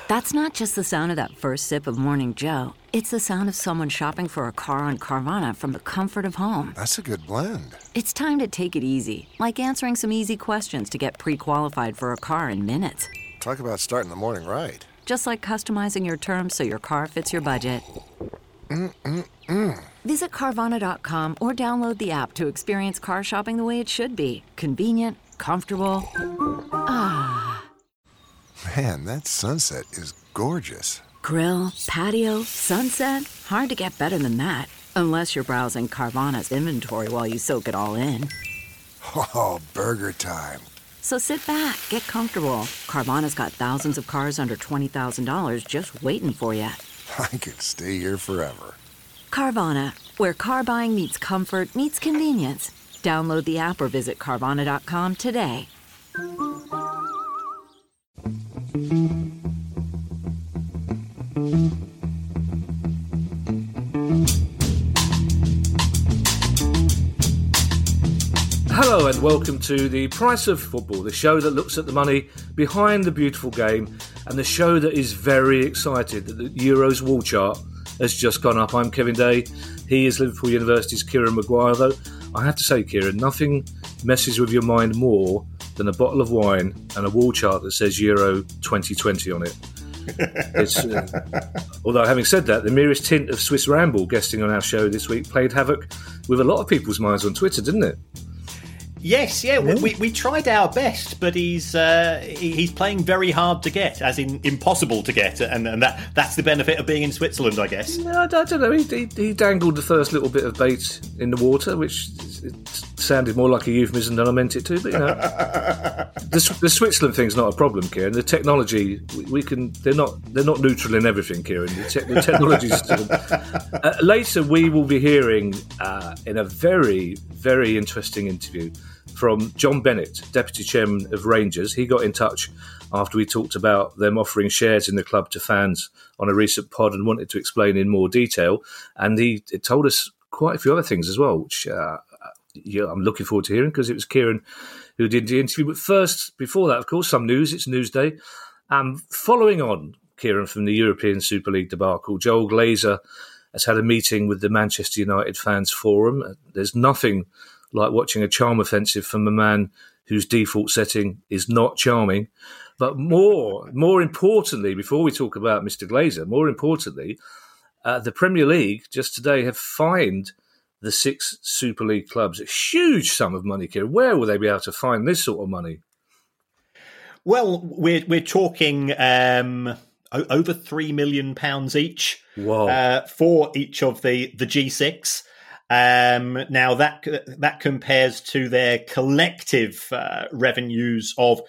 That's not just the sound of that first sip of Morning Joe. It's the sound of someone shopping for a car on Carvana from the comfort of home. That's a good blend. It's time to take it easy, like answering some easy questions to get pre-qualified for a car in minutes. Talk about starting the morning right. Just like customizing your terms so your car fits your budget. Visit Carvana.com or download the app to experience car shopping the way it should be. Convenient, comfortable. Ah. Man, that sunset is gorgeous. Grill, patio, sunset. Hard to get better than that. Unless you're browsing Carvana's inventory while you soak it all in. Oh, burger time. So sit back, get comfortable. Carvana's got thousands of cars under $20,000 just waiting for you. I could stay here forever. Carvana, where car buying meets comfort, meets convenience. Download the app or visit Carvana.com today. Hello and welcome to The Price of Football, the show that looks at the money behind the beautiful game and the show that is very excited that the Euros wall chart has just gone up. I'm Kevin Day. He is Liverpool University's Kieran Maguire, though I have to say, Kieran, nothing messes with your mind more than a bottle of wine and a wall chart that says Euro 2020 on it. Although, having said that, the merest hint of Swiss Ramble guesting on our show this week played havoc with a lot of people's minds on Twitter, didn't it? Yes, yeah, we tried our best, but he's playing very hard to get, as in impossible to get, and that's the benefit of being in Switzerland, I guess. No, I don't know. He dangled the first little bit of bait in the water, which sounded more like a euphemism than I meant it to. But you know, the Switzerland thing's not a problem, Kieran. The technology we can. They're not neutral in everything, Kieran. The technology's later we will be hearing in a very, very interesting interview from John Bennett, Deputy Chairman of Rangers. He got in touch after we talked about them offering shares in the club to fans on a recent pod and wanted to explain in more detail. And he told us quite a few other things as well, which I'm looking forward to hearing because it was Kieran who did the interview. But first, before that, of course, some news. It's Newsday. Following on, Kieran, from the European Super League debacle, Joel Glazer has had a meeting with the Manchester United Fans Forum. There's nothing like watching a charm offensive from a man whose default setting is not charming. But more importantly, before we talk about Mr. Glazer, more importantly, the Premier League just today have fined the 6 Super League clubs a huge sum of money, Kieran. Where will they be able to find this sort of money? Well, we're talking over £3 million each. Wow. For each of the G6. Now that compares to their collective revenues of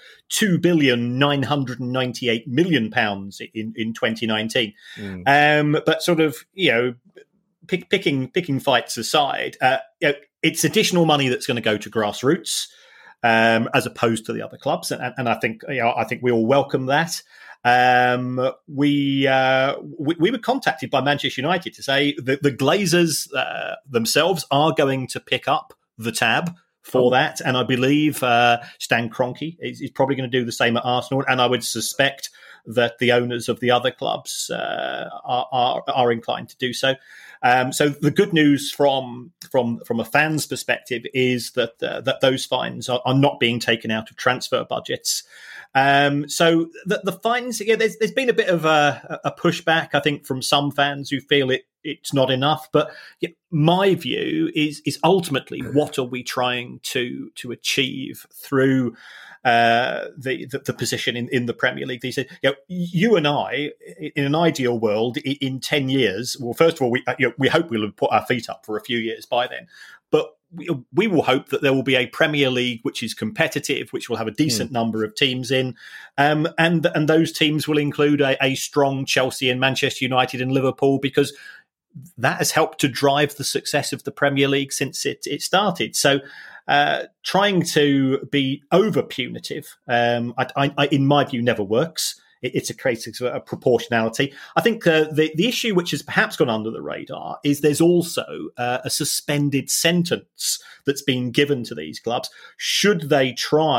£2,998 million in 2019. But sort of, you know, picking fights aside, it's additional money that's going to go to grassroots as opposed to the other clubs, and I think we all welcome that. We were contacted by Manchester United to say that the Glazers themselves are going to pick up the tab for that, and I believe Stan Kroenke is probably going to do the same at Arsenal, and I would suspect that the owners of the other clubs are inclined to do so. So the good news from a fan's perspective is that those fines are not being taken out of transfer budgets. So the fines, yeah, there's been a bit of a pushback, I think, from some fans who feel it's not enough. But yeah, my view is ultimately, what are we trying to achieve through the position in the Premier League? They said, you and I, in an ideal world, in 10 years, well, first of all, we hope we'll have put our feet up for a few years by then, but we will hope that there will be a Premier League which is competitive, which will have a decent number of teams in, and those teams will include a strong Chelsea and Manchester United and Liverpool, because that has helped to drive the success of the Premier League since it started. So trying to be over punitive, in my view, never works. It's a case of proportionality. I think the issue which has perhaps gone under the radar is there's also a suspended sentence that's been given to these clubs should they try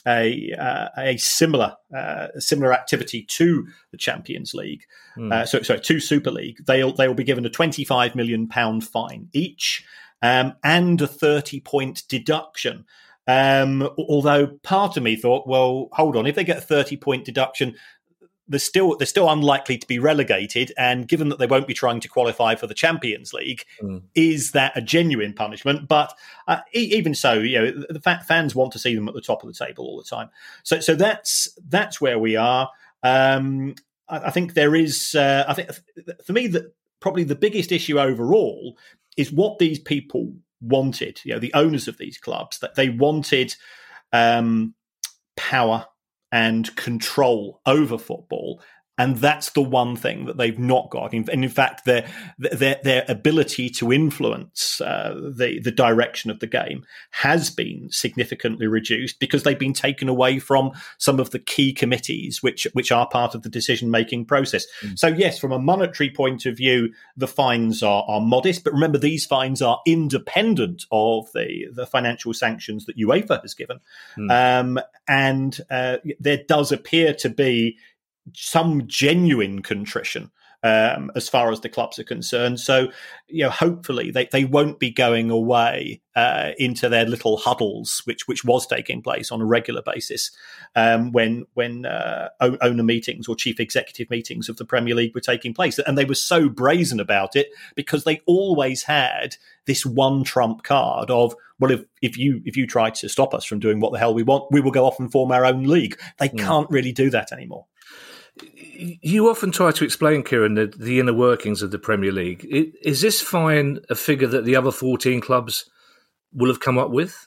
a similar activity to the Champions League, to Super League, they'll be given a £25 million fine each, and a 30-point deduction. Although part of me thought, well, hold on, if they get a 30-point deduction, they're still unlikely to be relegated, and given that they won't be trying to qualify for the Champions League, is that a genuine punishment? But even so, the fans want to see them at the top of the table all the time. So that's where we are. I think there is. I think for me, that probably the biggest issue overall is what these people wanted. The owners of these clubs, that they wanted power and control over football, and that's the one thing that they've not got. And in fact, their ability to influence the direction of the game has been significantly reduced because they've been taken away from some of the key committees which are part of the decision-making process. So yes, from a monetary point of view, the fines are modest, but remember, these fines are independent of the financial sanctions that UEFA has given. And there does appear to be some genuine contrition as far as the clubs are concerned. So, hopefully they won't be going away into their little huddles, which was taking place on a regular basis when owner meetings or chief executive meetings of the Premier League were taking place. And they were so brazen about it because they always had this one trump card of, well, if you try to stop us from doing what the hell we want, we will go off and form our own league. They can't really do that anymore. You often try to explain, Kieran, the inner workings of the Premier League. Is this fine a figure that the other 14 clubs will have come up with?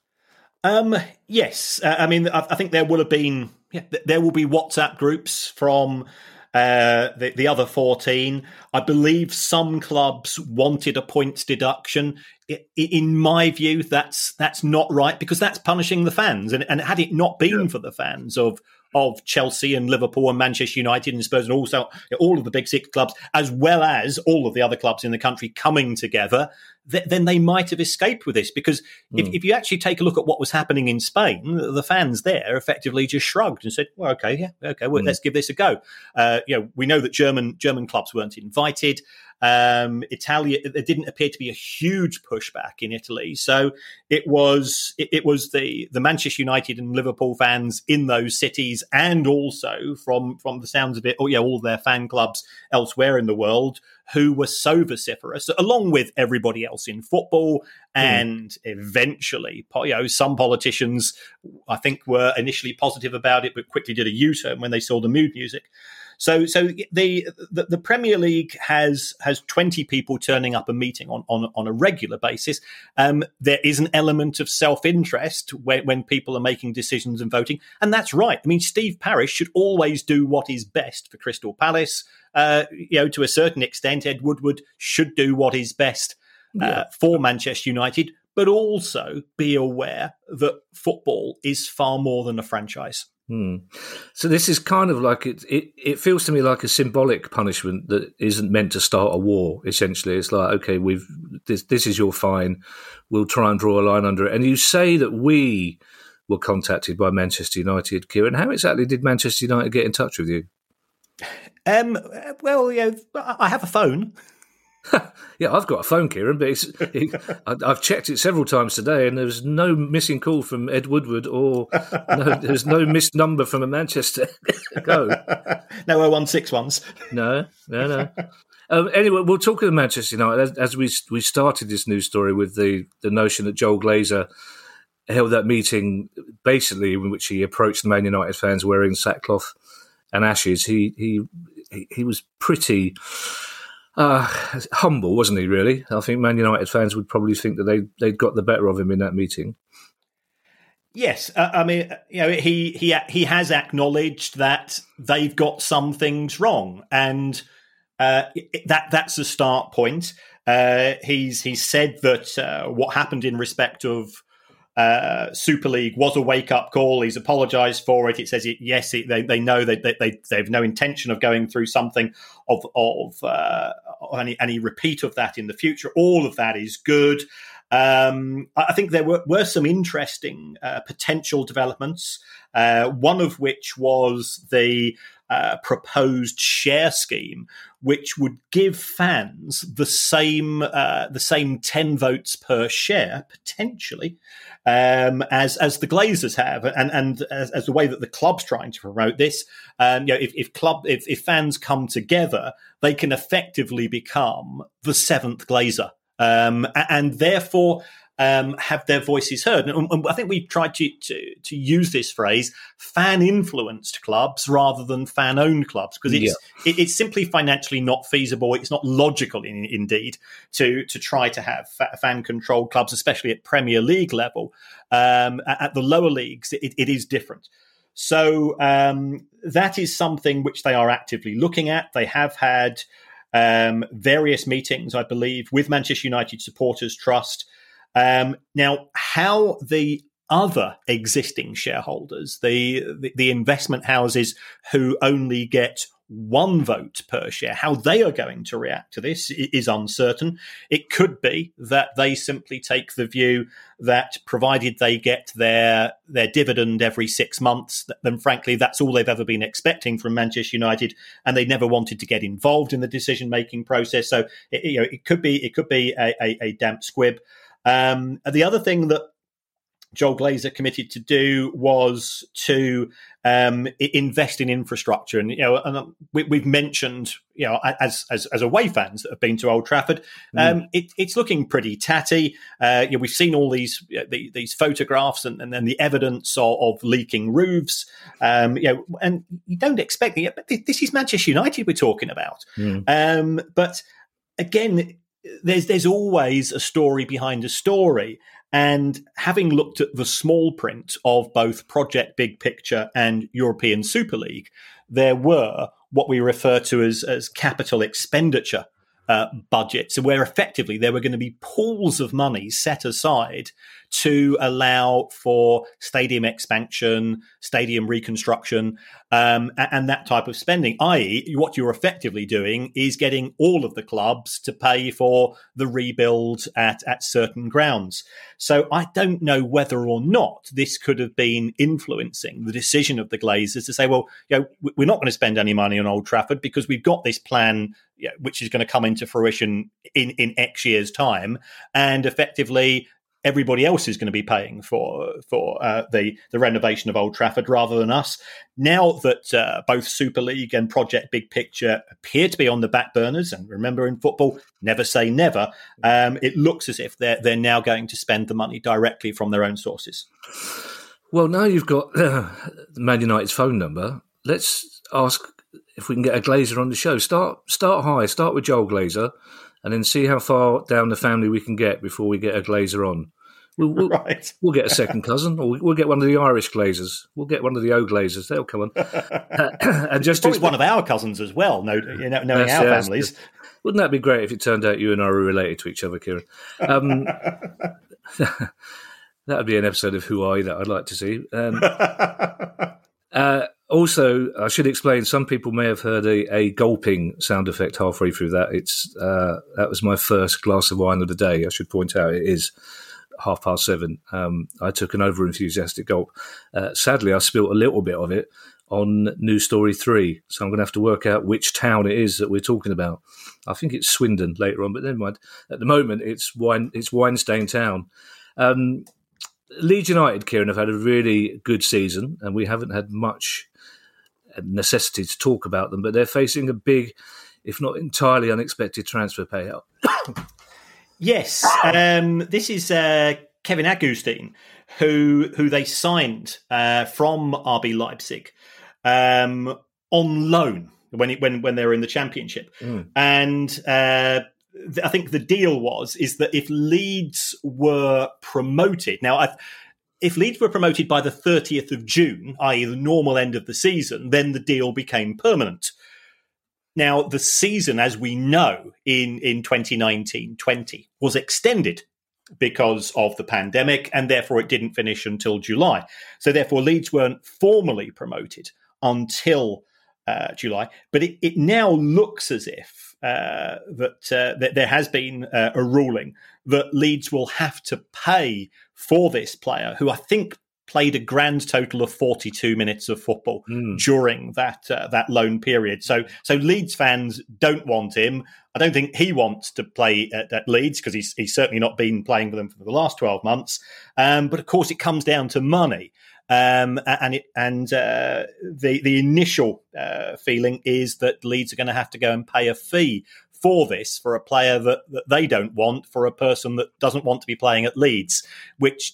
Yes. I think there will have been. There will be WhatsApp groups from the other 14. I believe some clubs wanted a points deduction. In my view, that's not right, because that's punishing the fans. And had it not been for the fans of Chelsea and Liverpool and Manchester United and Spurs and also all of the big six clubs, as well as all of the other clubs in the country coming together, then they might have escaped with this. Because if you actually take a look at what was happening in Spain, the fans there effectively just shrugged and said, well, let's give this a go. We know that German clubs weren't invited. Italy, there didn't appear to be a huge pushback in Italy, so it was the Manchester United and Liverpool fans in those cities, and also from the sounds of it, all their fan clubs elsewhere in the world, who were so vociferous, along with everybody else in football. And eventually, some politicians, I think, were initially positive about it, but quickly did a U-turn when they saw the mood music. So the Premier League has 20 people turning up a meeting on a regular basis. There is an element of self-interest when people are making decisions and voting, and that's right. I mean, Steve Parish should always do what is best for Crystal Palace. To a certain extent, Ed Woodward should do what is best for Manchester United, but also be aware that football is far more than a franchise. So this is kind of like it feels to me like a symbolic punishment that isn't meant to start a war. Essentially, it's like, okay, this is your fine. We'll try and draw a line under it. And you say that we were contacted by Manchester United, Kieran. How exactly did Manchester United get in touch with you? I have a phone. Yeah, I've got a phone, Kieran, but I've checked it several times today, and there's no missing call from Ed Woodward, or there's no missed number from a Manchester Go. No 016 No. Anyway, we'll talk of Manchester United as we started this news story with the notion that Joel Glazer held that meeting basically in which he approached the Man United fans wearing sackcloth and ashes. He was pretty humble, wasn't he, really? I think Man United fans would probably think that they'd got the better of him in that meeting. Yes, he has acknowledged that they've got some things wrong, and that's a start point. He's said that what happened in respect of Super League was a wake-up call. He's apologised for it. It says, they know that they have no intention of going through something of any repeat of that in the future. All of that is good. I think there were some interesting potential developments, one of which was the proposed share scheme, which would give fans the same 10 votes per share potentially as the Glazers have, and as the way that the club's trying to promote this. If fans come together, they can effectively become the seventh Glazer, and therefore have their voices heard. And I think we've tried to use this phrase, fan-influenced clubs rather than fan-owned clubs, because it's simply financially not feasible. It's not logical, indeed, to try to have fan-controlled clubs, especially at Premier League level. At the lower leagues, it is different. So that is something which they are actively looking at. They have had various meetings, I believe, with Manchester United Supporters Trust. Now, how the other existing shareholders, the investment houses who only get one vote per share, how they are going to react to this is uncertain. It could be that they simply take the view that provided they get their dividend every 6 months, then frankly, that's all they've ever been expecting from Manchester United, and they never wanted to get involved in the decision-making process. So it could be a damp squib. The other thing that Joel Glazer committed to do was to invest in infrastructure, and we've mentioned, as away fans that have been to Old Trafford, it's looking pretty tatty. We've seen all these photographs and then the evidence of leaking roofs, and you don't expect it. But this is Manchester United we're talking about, but again, there's always a story behind a story. And having looked at the small print of both Project Big Picture and European Super League, there were what we refer to as capital expenditure budgets, where effectively there were going to be pools of money set aside to allow for stadium expansion, stadium reconstruction, and that type of spending, i.e. what you're effectively doing is getting all of the clubs to pay for the rebuild at certain grounds. So I don't know whether or not this could have been influencing the decision of the Glazers to say, well, we're not going to spend any money on Old Trafford because we've got this plan which is going to come into fruition in X years' time, and effectively everybody else is going to be paying for the renovation of Old Trafford rather than us. Now that both Super League and Project Big Picture appear to be on the back burners, and remember in football, never say never, it looks as if they're now going to spend the money directly from their own sources. Well, now you've got Man United's phone number. Let's ask if we can get a Glazer on the show. Start high, start with Joel Glazer, and then see how far down the family we can get before we get a Glazer on. We'll get a second cousin, or we'll get one of the Irish Glazers. We'll get one of the O Glazers. They'll come on. And just probably one of our cousins as well, knowing our families. Wouldn't that be great if it turned out you and I were related to each other, Kieran? That would be an episode of Who Are You that I'd like to see. Also, I should explain, some people may have heard a gulping sound effect halfway through that. That was my first glass of wine of the day. I should point out it is 7:30. I took an over-enthusiastic gulp. Sadly, I spilt a little bit of it on News Story 3, so I'm going to have to work out which town it is that we're talking about. I think it's Swindon later on, but never mind. At the moment, it's wine-stained town. Leeds United, Kieran, have had a really good season, and we haven't had much necessity to talk about them, but they're facing a big, if not entirely unexpected, transfer payout. Yes, this is Kevin Augustin, who they signed from RB Leipzig on loan when they were in the Championship, and I think the deal is that if Leeds were promoted, if Leeds were promoted by the 30th of June, i.e. the normal end of the season, then the deal became permanent. Now, the season, as we know, in 2019-20 was extended because of the pandemic, and therefore it didn't finish until July. So therefore, Leeds weren't formally promoted until July. But it now looks as if that there has been a ruling that Leeds will have to pay for this player, who I think played a grand total of 42 minutes of football during that loan period. So Leeds fans don't want him. I don't think he wants to play at Leeds, because he's certainly not been playing for them for the last 12 months. But of course, it comes down to money. The initial feeling is that Leeds are going to have to go and pay a fee for this, for a player that they don't want, for a person that doesn't want to be playing at Leeds, which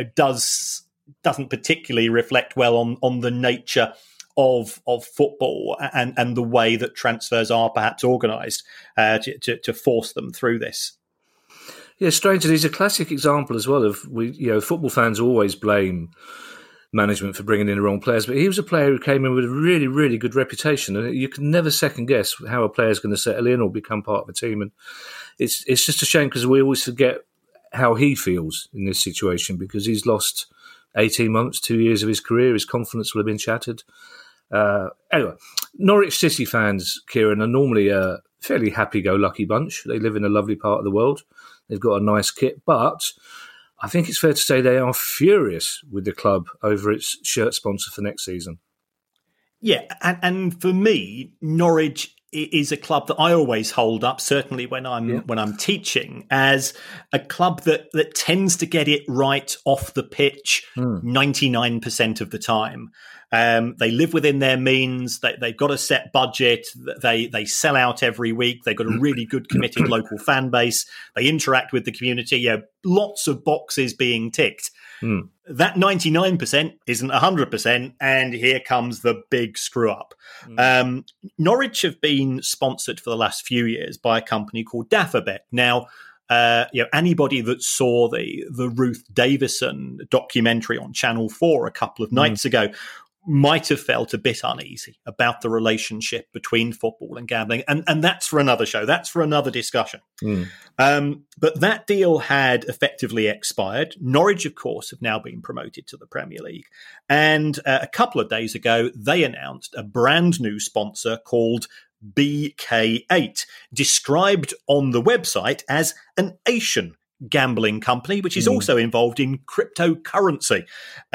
doesn't particularly reflect well on the nature of football and the way that transfers are perhaps organised to force them through this. Yeah, Stranger, he's a classic example as well of football fans always blame management for bringing in the wrong players, but he was a player who came in with a really, really good reputation, and you can never second guess how a player is going to settle in or become part of a team. And it's just a shame, because we always forget how he feels in this situation, because he's lost 18 months, 2 years of his career. His confidence will have been shattered. Anyway, Norwich City fans, Kieran, are normally a fairly happy-go-lucky bunch. They live in a lovely part of the world. They've got a nice kit, but I think it's fair to say they are furious with the club over its shirt sponsor for next season. Yeah, and for me, Norwich is a club that I always hold up, certainly when I'm teaching, as a club that tends to get it right off the pitch 99% of the time. They live within their means. They've got a set budget. They sell out every week. They've got a really good, committed local fan base. They interact with the community. Yeah, lots of boxes being ticked. That 99% isn't 100%, and here comes the big screw up. Norwich have been sponsored for the last few years by a company called Dafabet. Now, anybody that saw the Ruth Davison documentary on Channel 4 a couple of nights ago might have felt a bit uneasy about the relationship between football and gambling. And that's for another show. That's for another discussion. But that deal had effectively expired. Norwich, of course, have now been promoted to the Premier League. And a couple of days ago, they announced a brand new sponsor called BK8, described on the website as an Asian gambling company, which is also involved in cryptocurrency.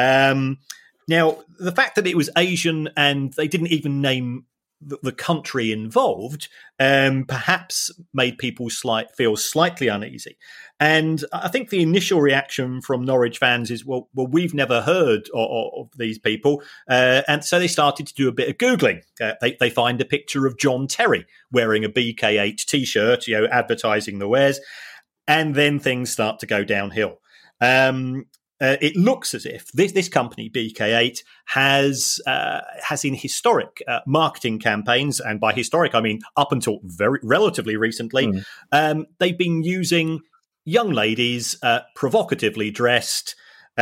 Now, the fact that it was Asian and they didn't even name the country involved perhaps made people feel slightly uneasy. And I think the initial reaction from Norwich fans is, well, we've never heard of these people. And so they started to do a bit of Googling. They find a picture of John Terry wearing a BK8 T-shirt, advertising the wares. And then things start to go downhill. It looks as if this company, BK8, has in historic marketing campaigns, and by historic I mean up until relatively recently, they've been using young ladies provocatively dressed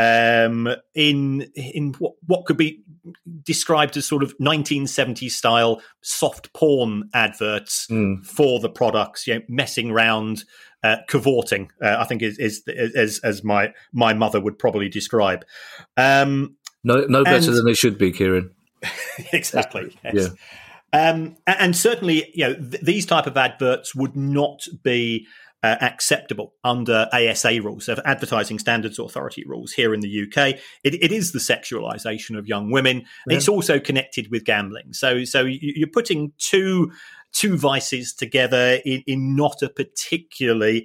in what could be described as sort of 1970s style soft porn adverts for the products, messing around. Cavorting, I think, is as my mother would probably describe. No better than they should be, Kieran. Exactly. Yes. Yeah. And certainly, these type of adverts would not be acceptable under ASA rules, so Advertising Standards Authority rules here in the UK. It is the sexualisation of young women. Yeah. It's also connected with gambling. So you're putting two vices together in not a particularly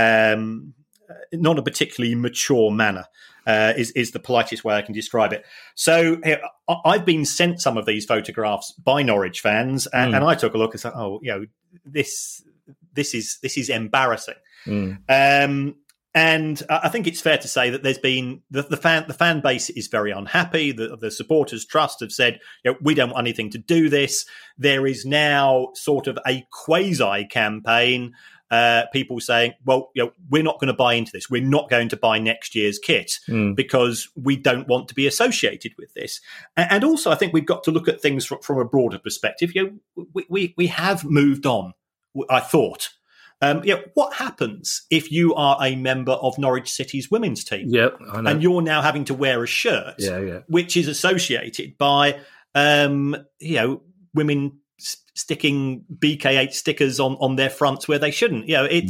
mature manner. Is the politest way I can describe it. So I've been sent some of these photographs by Norwich fans, and I took a look and said, this is embarrassing. And I think it's fair to say that there's been the fan base is very unhappy. The supporters' trust have said, we don't want anything to do this. There is now sort of a quasi campaign. People saying, well, we're not going to buy into this. We're not going to buy next year's kit because we don't want to be associated with this. And also, I think we've got to look at things from a broader perspective. We have moved on, I thought. What happens if you are a member of Norwich City's women's team? Yep, I know. And you're now having to wear a shirt, which is associated by, women sticking BK8 stickers on their fronts where they shouldn't.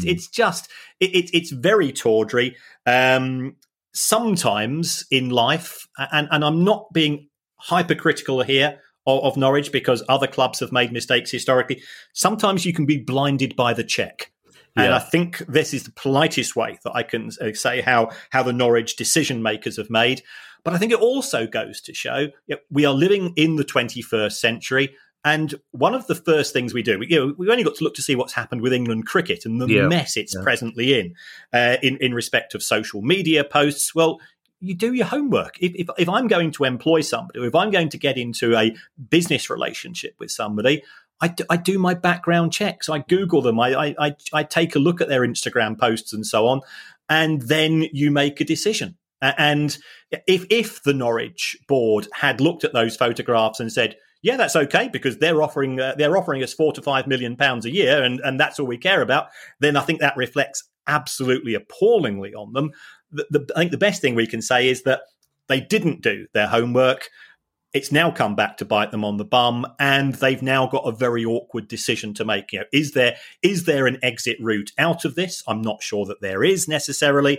It's very tawdry. Sometimes in life, and I'm not being hypercritical here of Norwich because other clubs have made mistakes historically. Sometimes you can be blinded by the cheque. And I think this is the politest way that I can say how the Norwich decision makers have made. But I think it also goes to show we are living in the 21st century. And one of the first things we do, we only got to look to see what's happened with England cricket and the mess it's presently in respect of social media posts. Well, you do your homework. If I'm going to employ somebody, or if I'm going to get into a business relationship with somebody, I do my background checks. I Google them. I take a look at their Instagram posts and so on, and then you make a decision. And if the Norwich board had looked at those photographs and said, yeah, that's okay because they're offering us £4 to £5 million a year, and that's all we care about, then I think that reflects absolutely appallingly on them. I think the best thing we can say is that they didn't do their homework. It's now come back to bite them on the bum, and they've now got a very awkward decision to make. Is there an exit route out of this? I'm not sure that there is necessarily.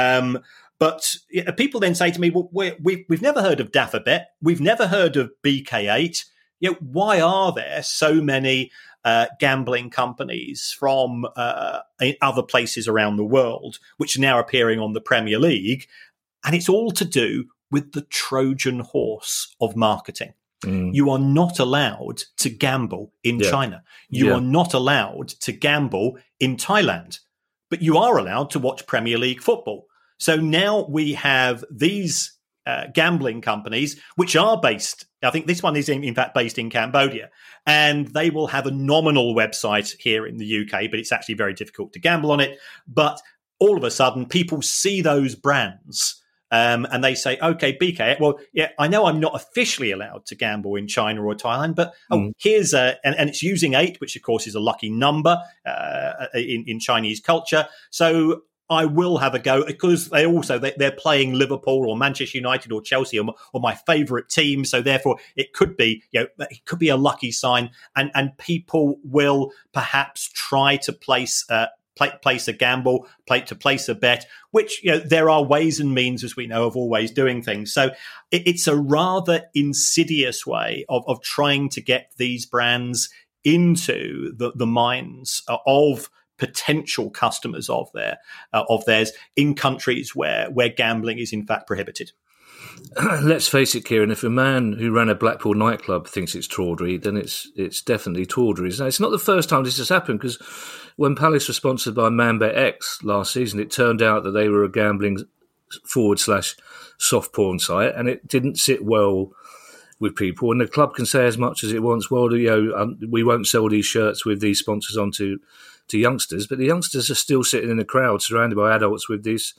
But people then say to me, well, we've never heard of Dafabet. We've never heard of BK8. Why are there so many gambling companies from other places around the world which are now appearing on the Premier League? And it's all to do with the Trojan horse of marketing. You are not allowed to gamble in China. You are not allowed to gamble in Thailand, but you are allowed to watch Premier League football. So now we have these gambling companies, which are based, I think this one is in fact based in Cambodia, and they will have a nominal website here in the UK, but it's actually very difficult to gamble on it. But all of a sudden, people see those brands and they say, okay, BK, well, yeah, I know I'm not officially allowed to gamble in China or Thailand, but here's and it's using 8, which of course is a lucky number in Chinese culture. So I will have a go because they're playing Liverpool or Manchester United or Chelsea or my favourite team. So therefore, it could be a lucky sign, and people will perhaps try to place a gamble, place a bet, which there are ways and means, as we know, of always doing things. So it's a rather insidious way of trying to get these brands into the minds of potential customers of theirs in countries where gambling is in fact prohibited. Let's face it, Kieran, if a man who ran a Blackpool nightclub thinks it's tawdry, then it's definitely tawdry. Now, it's not the first time this has happened, because when Palace was sponsored by ManBetX last season, it turned out that they were a gambling / soft porn site, and it didn't sit well with people. And the club can say as much as it wants, well, we won't sell these shirts with these sponsors on to youngsters, but the youngsters are still sitting in a crowd surrounded by adults with these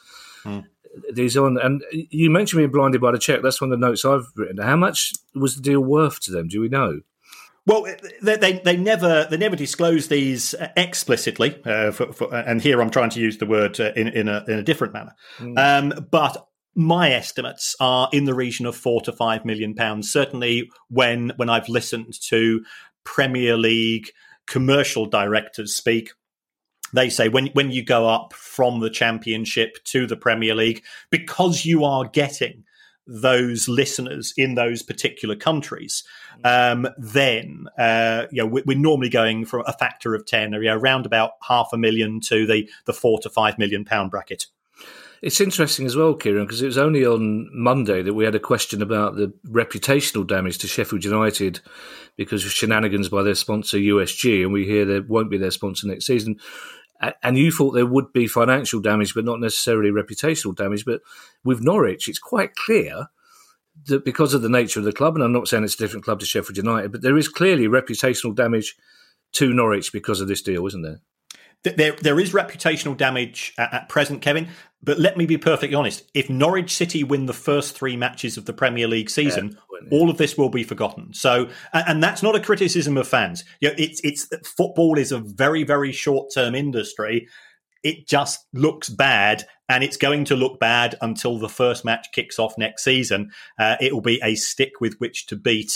on. And you mentioned being blinded by the cheque. That's one of the notes I've written. How much was the deal worth to them? Do we know? Well, they never disclose these explicitly, and here I'm trying to use the word in a different manner. But my estimates are in the region of £4 to £5 million. Certainly, when I've listened to Premier League commercial directors speak, they say when you go up from the Championship to the Premier League, because you are getting those listeners in those particular countries, then we're normally going from a factor of 10, around about £500,000 to the £4 to £5 million bracket. It's interesting as well, Kieran, because it was only on Monday that we had a question about the reputational damage to Sheffield United because of shenanigans by their sponsor USG, and we hear there won't be their sponsor next season. And you thought there would be financial damage, but not necessarily reputational damage. But with Norwich, it's quite clear that because of the nature of the club, and I'm not saying it's a different club to Sheffield United, but there is clearly reputational damage to Norwich because of this deal, isn't there? There is reputational damage at present, Kevin, but let me be perfectly honest. If Norwich City win the first 3 matches of the Premier League season, all of this will be forgotten. So, and that's not a criticism of fans. It's football is a very, very short-term industry. It just looks bad, and it's going to look bad until the first match kicks off next season. It will be a stick with which to beat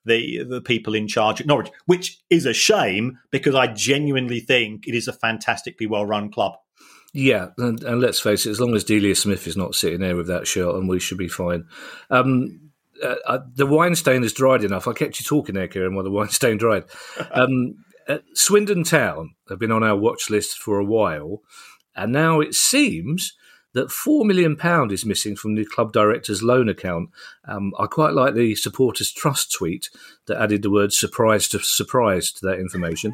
the people in charge at Norwich, which is a shame because I genuinely think it is a fantastically well-run club. Yeah, and let's face it, as long as Delia Smith is not sitting there with that shirt on, we should be fine. The wine stain has dried enough. I kept you talking there, Kieran, while the wine stain dried. Swindon Town have been on our watch list for a while, and now it seems that £4 million is missing from the club director's loan account. I quite like the Supporters Trust tweet that added the word surprise to that information.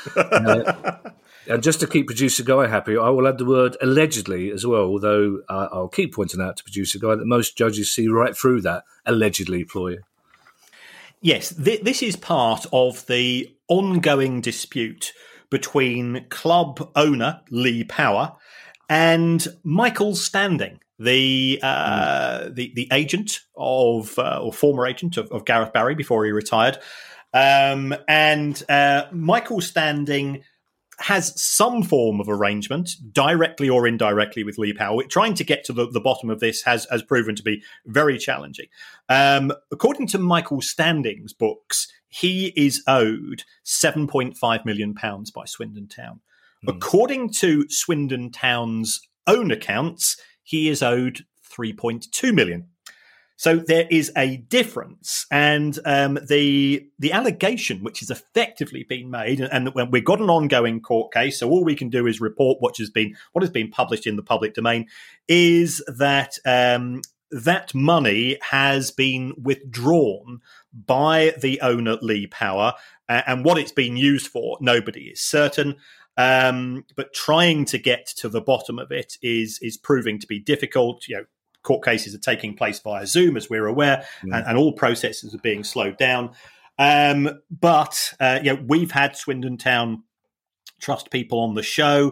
And just to keep Producer Guy happy, I will add the word allegedly as well, although I'll keep pointing out to Producer Guy that most judges see right through that allegedly ploy. Yes, this is part of the ongoing dispute between club owner Lee Power and Michael Standing, the agent of or former agent of Gareth Barry before he retired. Michael Standing has some form of arrangement, directly or indirectly, with Lee Power. Trying to get to the bottom of this has proven to be very challenging. According to Michael Standing's books, he is owed £7.5 million by Swindon Town. According to Swindon Town's own accounts, he is owed £3.2 million. So there is a difference, and the allegation which has effectively been made, and we've got an ongoing court case, so all we can do is report what has been published in the public domain, is that that money has been withdrawn by the owner Lee Power, and what it's been used for, nobody is certain. But trying to get to the bottom of it is proving to be difficult. Court cases are taking place via Zoom, as we're aware, and all processes are being slowed down. But we've had Swindon Town Trust people on the show.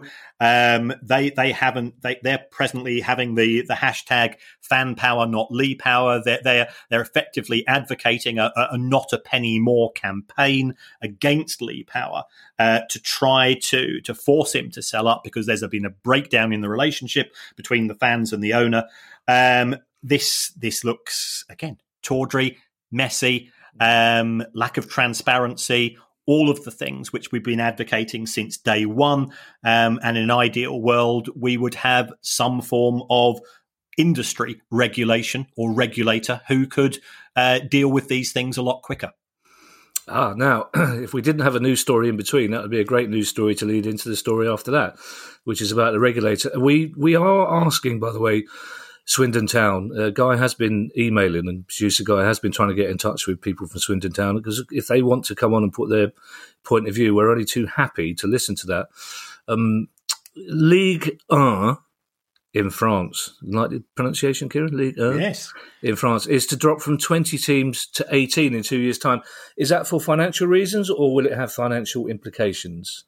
They're presently having the hashtag Fan Power, not Lee Power. They're effectively advocating a not a penny more campaign against Lee Power to try to force him to sell up, because there's been a breakdown in the relationship between the fans and the owner. This looks, again, tawdry, messy, lack of transparency, all of the things which we've been advocating since day one. And in an ideal world, we would have some form of industry regulation or regulator who could deal with these things a lot quicker. Now, if we didn't have a news story in between, that would be a great news story to lead into the story after that, which is about the regulator. We are asking, by the way, Swindon Town. Guy has been emailing, and Producer Guy has been trying to get in touch with people from Swindon Town, because if they want to come on and put their point of view, we're only too happy to listen to that. Ligue 1 in France, like the pronunciation, Kieran? Ligue 1? Yes. In France, is to drop from 20 teams to 18 in 2 years' time. Is that for financial reasons, or will it have financial implications?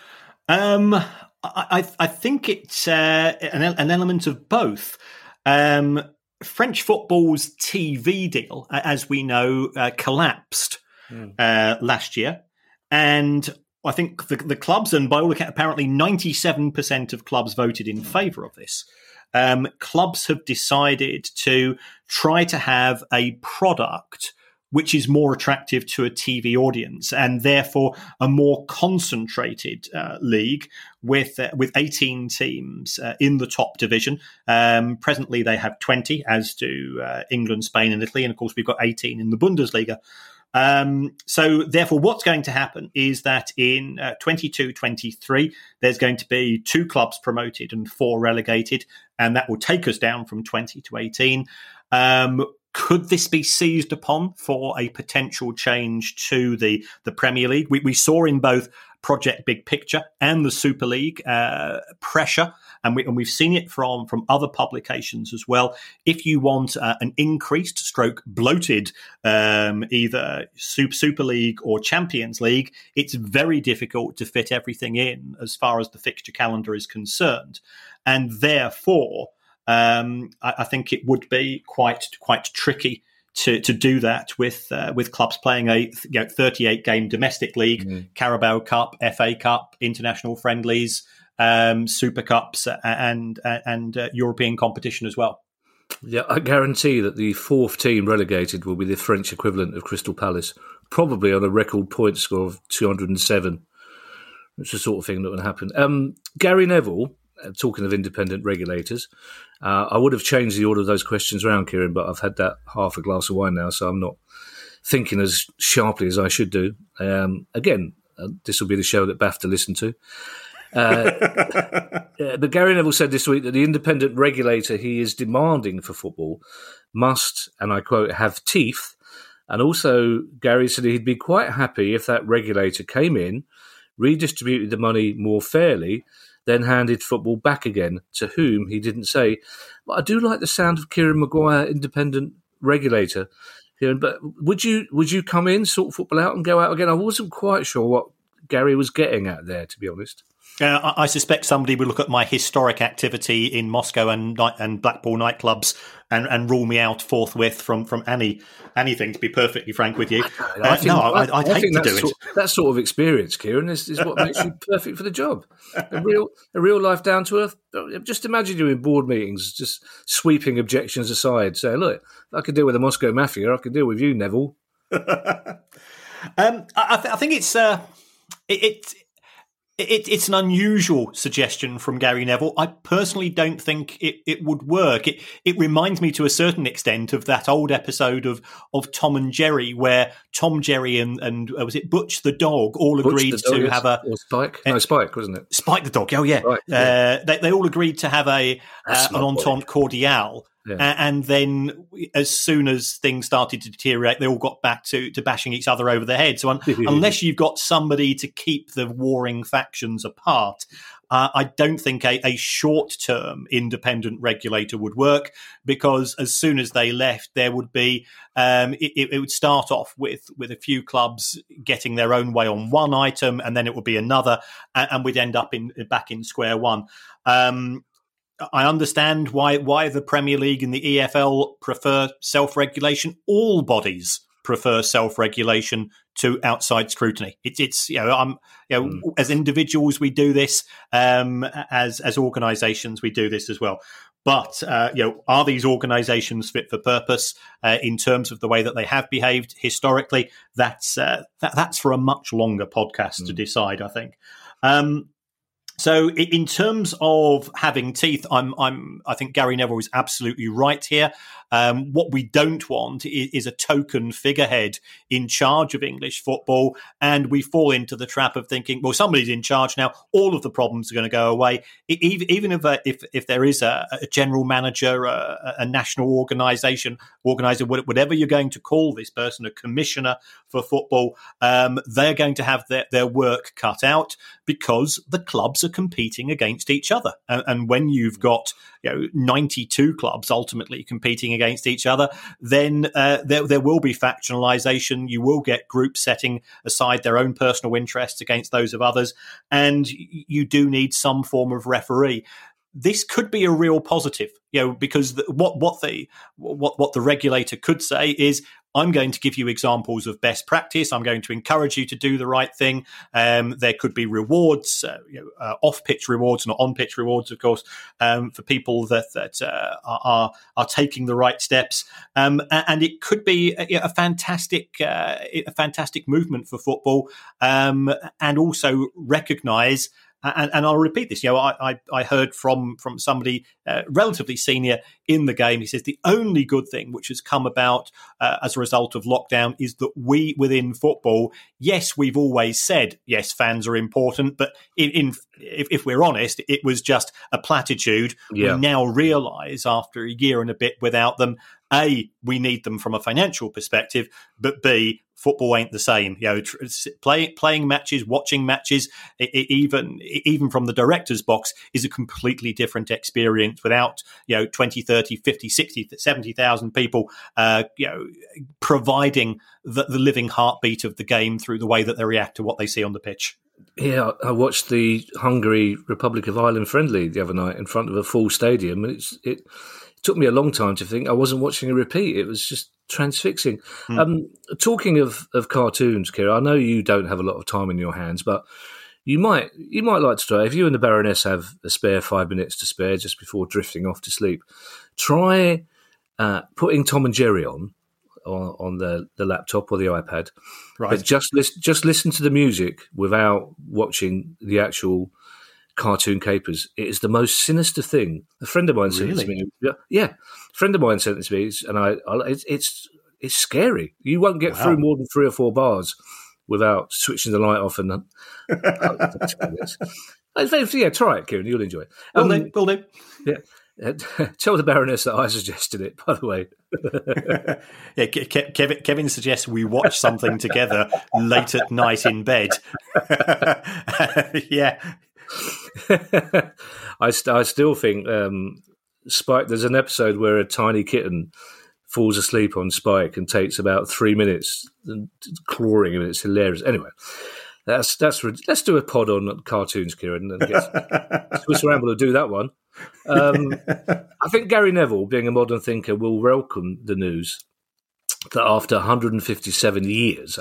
I think it's an element of both. French football's TV deal, as we know, collapsed last year. And I think the clubs, and by all accounts, apparently 97% of clubs voted in favour of this. Clubs have decided to try to have a product which is more attractive to a TV audience, and therefore a more concentrated league with 18 teams in the top division. Presently, they have 20, as do England, Spain, and Italy, and of course, we've got 18 in the Bundesliga. So therefore, what's going to happen is that in 22-23, there's going to be 2 clubs promoted and 4 relegated, and that will take us down from 20 to 18. Could this be seized upon for a potential change to the Premier League? We saw in both Project Big Picture and the Super League pressure, and we've seen it from other publications as well. If you want an increased stroke bloated either Super League or Champions League, it's very difficult to fit everything in as far as the fixture calendar is concerned. And therefore, I think it would be quite tricky to do that with clubs playing a 38 game domestic league, Carabao Cup, FA Cup, international friendlies, Super Cups, and European competition as well. Yeah, I guarantee that the 4th team relegated will be the French equivalent of Crystal Palace, probably on a record point score of 207. It's the sort of thing that would happen. Gary Neville, talking of independent regulators, I would have changed the order of those questions around, Kieran, but I've had that half a glass of wine now, so I'm not thinking as sharply as I should do. Again, this will be the show that BAFTA listened to. But Gary Neville said this week that the independent regulator he is demanding for football must, and I quote, have teeth. And also, Gary said he'd be quite happy if that regulator came in, redistributed the money more fairly, then handed football back again, to whom he didn't say. But I do like the sound of Kieran Maguire, independent regulator. Kieran, but would you come in, sort football out and go out again? I wasn't quite sure what Gary was getting at there, to be honest. I suspect somebody would look at my historic activity in Moscow and Blackpool nightclubs and rule me out forthwith from anything, to be perfectly frank with you. I'd hate to do it. That sort of experience, Kieran, is what makes you perfect for the job. A real life down to earth. Just imagine you in board meetings, just sweeping objections aside, saying, look, if I could deal with the Moscow Mafia, I could deal with you, Neville. I think it's an unusual suggestion from Gary Neville. I personally don't think it would work. It reminds me to a certain extent of that old episode of Tom and Jerry, where Tom, Jerry, and was it Butch the dog all agreed to have a... Or Spike? No, Spike, wasn't it? Spike the dog, oh yeah. Right, yeah. They all agreed to have an entente cordiale. Yeah. And then as soon as things started to deteriorate, they all got back to bashing each other over the head. So unless you've got somebody to keep the warring factions apart, I don't think a short-term independent regulator would work, because as soon as they left, there would be it would start off with a few clubs getting their own way on one item, and then it would be another, and we'd end up back in square one. I understand why the Premier League and the EFL prefer self-regulation. All bodies prefer self-regulation to outside scrutiny. It's as individuals we do this, as organisations we do this as well. But are these organisations fit for purpose in terms of the way that they have behaved historically? That's for a much longer podcast to decide, I think. So in terms of having teeth, I think Gary Neville is absolutely right here. What we don't want is a token figurehead in charge of English football, and we fall into the trap of thinking, well, somebody's in charge now, all of the problems are going to go away. Even if there is a general manager, a national organizer, whatever you're going to call this person, a commissioner for football, they're going to have their work cut out, because the clubs are competing against each other. And when you've got 92 clubs ultimately competing against each other, then there will be factionalization. You will get groups setting aside their own personal interests against those of others, and you do need some form of referee. This could be a real positive, because what the regulator could say is, I'm going to give you examples of best practice. I'm going to encourage you to do the right thing. There could be rewards, off-pitch rewards, not on-pitch rewards, of course, for people that are taking the right steps. And it could be a fantastic movement for football, and also recognise. And I'll repeat this. I heard from somebody relatively senior in the game. He says the only good thing which has come about as a result of lockdown is that we within football, yes, we've always said yes, fans are important, but if we're honest, it was just a platitude. Yeah. We now realise after a year and a bit without them, A, we need them from a financial perspective, but B, football ain't the same. Playing matches, watching matches, even from the director's box, is a completely different experience without 20, 30, 50, 60, 70,000 people providing the living heartbeat of the game through the way that they react to what they see on the pitch. Yeah, I watched the Hungary Republic of Ireland friendly the other night in front of a full stadium, and it took me a long time to think I wasn't watching a repeat. It was just transfixing. Talking of cartoons, Kira, I know you don't have a lot of time in your hands, but you might like to try, if you and the Baroness have a spare 5 minutes to spare just before drifting off to sleep, try putting Tom and Jerry on on the laptop or the iPad. Right. But just listen to the music without watching the actual cartoon capers. It is the most sinister thing. A friend of mine sent it to me. Yeah, a friend of mine sent it to me, and it's scary. You won't get through more than 3 or 4 bars without switching the light off. And yeah, try it, Kieran. You'll enjoy it. Will do. Yeah. Tell the Baroness that I suggested it, by the way. Yeah, Kevin suggests we watch something together late at night in bed. Yeah. I still think Spike, there's an episode where a tiny kitten falls asleep on Spike and takes about 3 minutes clawing him, and it's hilarious. Anyway, let's do a pod on cartoons, Kieran, and get Swiss Ramble to do that one. I think Gary Neville, being a modern thinker, will welcome the news that after 157 years,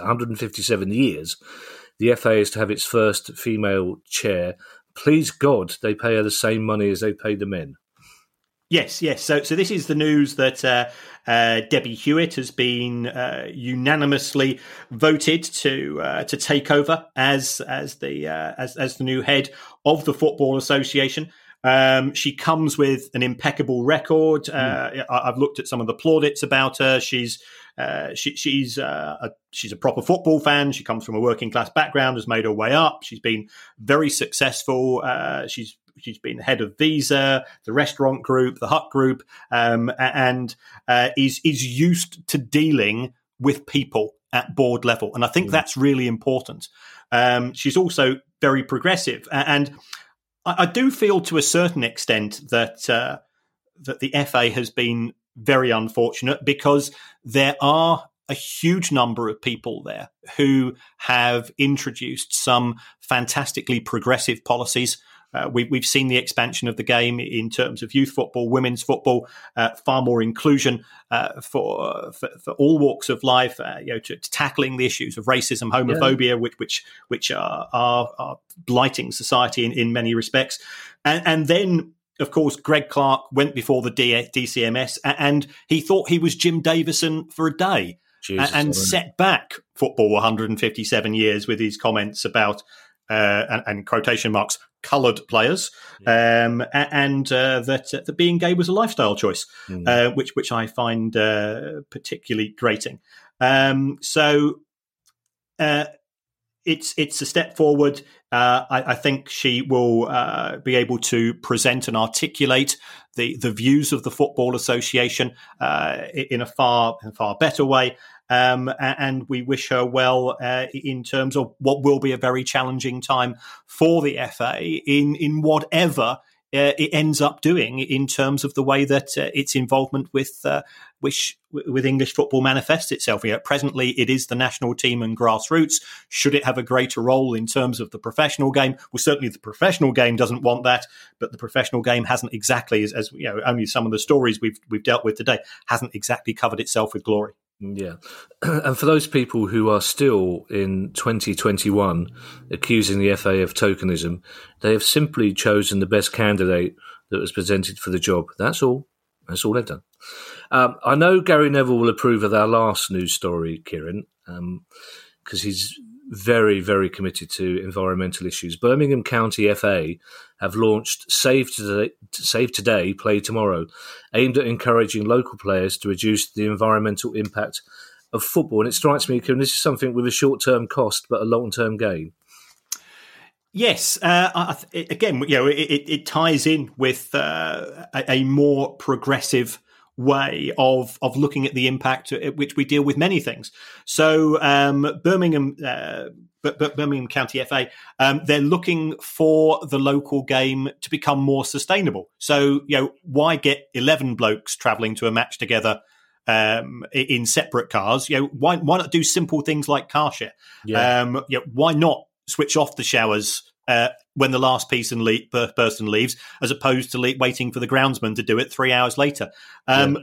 the FA is to have its first female chair. Please God, they pay her the same money as they pay the men. Yes. So this is the news that Debbie Hewitt has been unanimously voted to take over as the new head of the Football Association. She comes with an impeccable record. I've looked at some of the plaudits about her. She's a proper football fan. She comes from a working class background, has made her way up. She's been very successful. She's been head of Visa, the restaurant group, the Hut Group, and is used to dealing with people at board level. And I think that's really important. She's also very progressive, and I do feel to a certain extent that the FA has been very unfortunate, because there are a huge number of people there who have introduced some fantastically progressive policies. We've seen the expansion of the game in terms of youth football, women's football, far more inclusion for all walks of life. To tackling the issues of racism, homophobia, which are blighting society in many respects. And then, of course, Greg Clark went before the DCMS, and he thought he was Jim Davison for a day, and set back football 157 years with his comments about and quotation marks coloured players, and that being gay was a lifestyle choice, which I find particularly grating. So it's a step forward. I think she will be able to present and articulate the views of the Football Association in a far better way. And we wish her well in terms of what will be a very challenging time for the FA in whatever it ends up doing in terms of the way that its involvement with English football manifests itself. Presently, it is the national team and grassroots. Should it have a greater role in terms of the professional game? Well, certainly the professional game doesn't want that, but the professional game hasn't exactly, as only some of the stories we've dealt with today, hasn't exactly covered itself with glory. Yeah. And for those people who are still in 2021 accusing the FA of tokenism, they have simply chosen the best candidate that was presented for the job. That's all. That's all they've done. I know Gary Neville will approve of our last news story, Kieran, because he's very, very committed to environmental issues. Birmingham County FA have launched Save Today, Play Tomorrow, aimed at encouraging local players to reduce the environmental impact of football. And it strikes me, Kieran, this is something with a short-term cost but a long-term gain. Yes, again, it ties in with a more progressive way of looking at the impact at which we deal with many things. So Birmingham County FA, they're looking for the local game to become more sustainable. So, why get 11 blokes travelling to a match together in separate cars? Why not do simple things like car share? Yeah. Why not switch off the showers when the last person leaves, as opposed to waiting for the groundsman to do it 3 hours later? I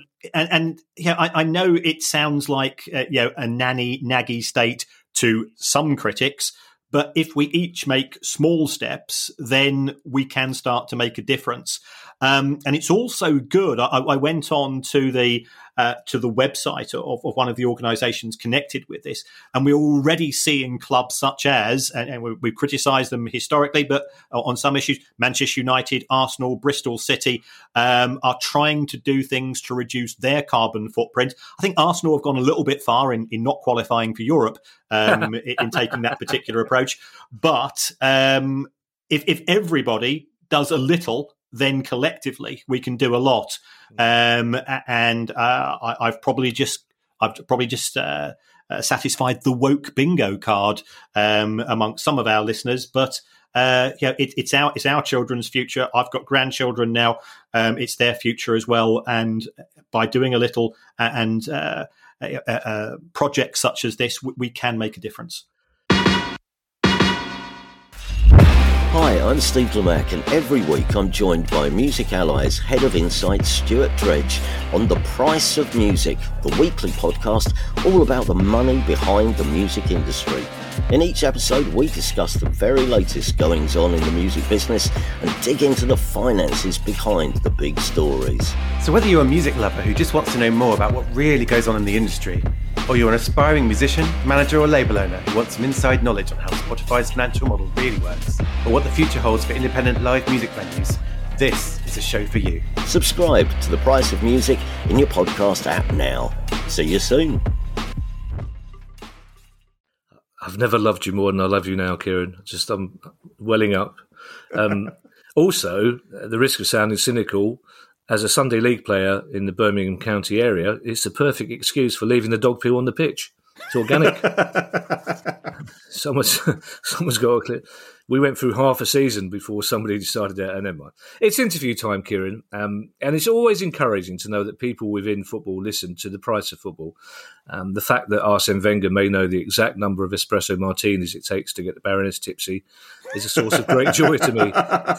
know it sounds like a naggy state to some critics, but if we each make small steps, then we can start to make a difference. And it's also good. I went on to the website of one of the organisations connected with this, and we're already seeing clubs such as, and we've criticised them historically, but on some issues, Manchester United, Arsenal, Bristol City are trying to do things to reduce their carbon footprint. I think Arsenal have gone a little bit far in not qualifying for Europe in taking that particular approach. But if everybody does a little, then collectively we can do a lot. I've probably just satisfied the woke bingo card amongst some of our listeners, but it's our children's future. I've got grandchildren now; it's their future as well. And by doing a little and projects such as this, we can make a difference. Hi, I'm Steve Lamacq, and every week I'm joined by Music Ally's Head of Insight, Stuart Dredge, on The Price of Music, the weekly podcast all about the money behind the music industry. In each episode, we discuss the very latest goings-on in the music business and dig into the finances behind the big stories. So whether you're a music lover who just wants to know more about what really goes on in the industry, or you're an aspiring musician, manager or label owner who wants some inside knowledge on how Spotify's financial model really works, or what the future holds for independent live music venues, this is a show for you. Subscribe to The Price of Music in your podcast app now. See you soon. I've never loved you more than I love you now, Kieran. I'm welling up. Also, at the risk of sounding cynical, as a Sunday League player in the Birmingham County area, it's the perfect excuse for leaving the dog poo on the pitch. It's organic. Someone's got to clear. We went through half a season before somebody decided that. Never mind. It's interview time, Kieran, and it's always encouraging to know that people within football listen to The Price of Football. The fact that Arsene Wenger may know the exact number of espresso martinis it takes to get the Baroness tipsy is a source of great joy to me.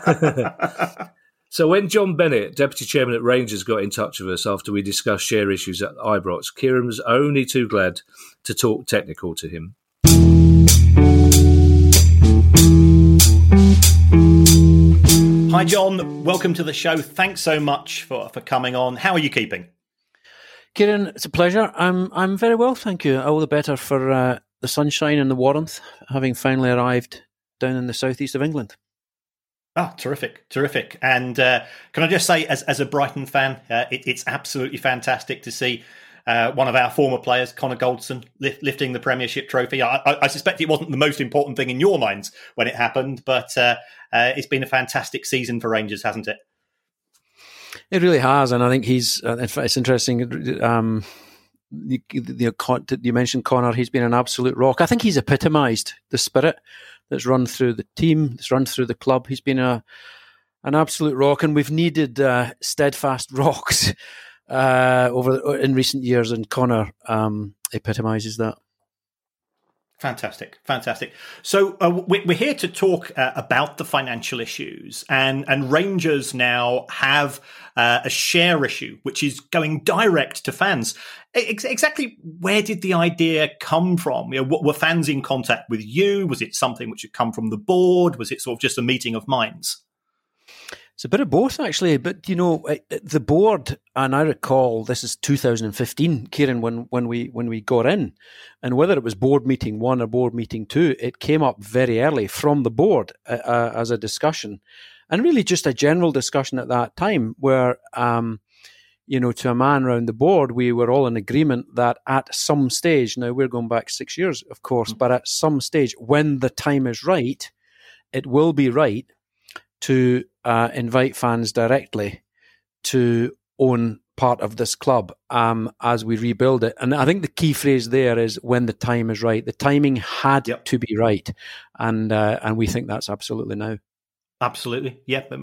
So when John Bennett, Deputy Chairman at Rangers, got in touch with us after we discussed share issues at Ibrox, Kieran was only too glad to talk technical to him. Hi, John. Welcome to the show. Thanks so much for coming on. How are you keeping? Kieran, it's a pleasure. I'm very well, thank you. All the better for the sunshine and the warmth, having finally arrived down in the southeast of England. Oh, terrific. And can I just say, as a Brighton fan, it's absolutely fantastic to see one of our former players, Connor Goldson, lifting the Premiership trophy. I suspect it wasn't the most important thing in your minds when it happened, but it's been a fantastic season for Rangers, hasn't it? It really has, and I think he's. In fact, it's interesting. You mentioned Connor. He's been an absolute rock. I think he's epitomised the spirit that's run through the team, that's run through the club. He's been an absolute rock, and we've needed steadfast rocks in recent years, and Connor epitomises that. Fantastic. So we're here to talk about the financial issues, and Rangers now have a share issue, which is going direct to fans. Exactly where did the idea come from? Were fans in contact with you? Was it something which had come from the board? Was it sort of just a meeting of minds? It's a bit of both, actually. But, the board, and I recall this is 2015, Kieran, when we got in, and whether it was board meeting 1 or board meeting 2, it came up very early from the board as a discussion, and really just a general discussion at that time where, to a man around the board, we were all in agreement that at some stage, now we're going back 6 years, of course, but at some stage, when the time is right, it will be right to invite fans directly to own part of this club as we rebuild it. And I think the key phrase there is when the time is right. The timing had to be right, and we think that's absolutely now. Absolutely, yep.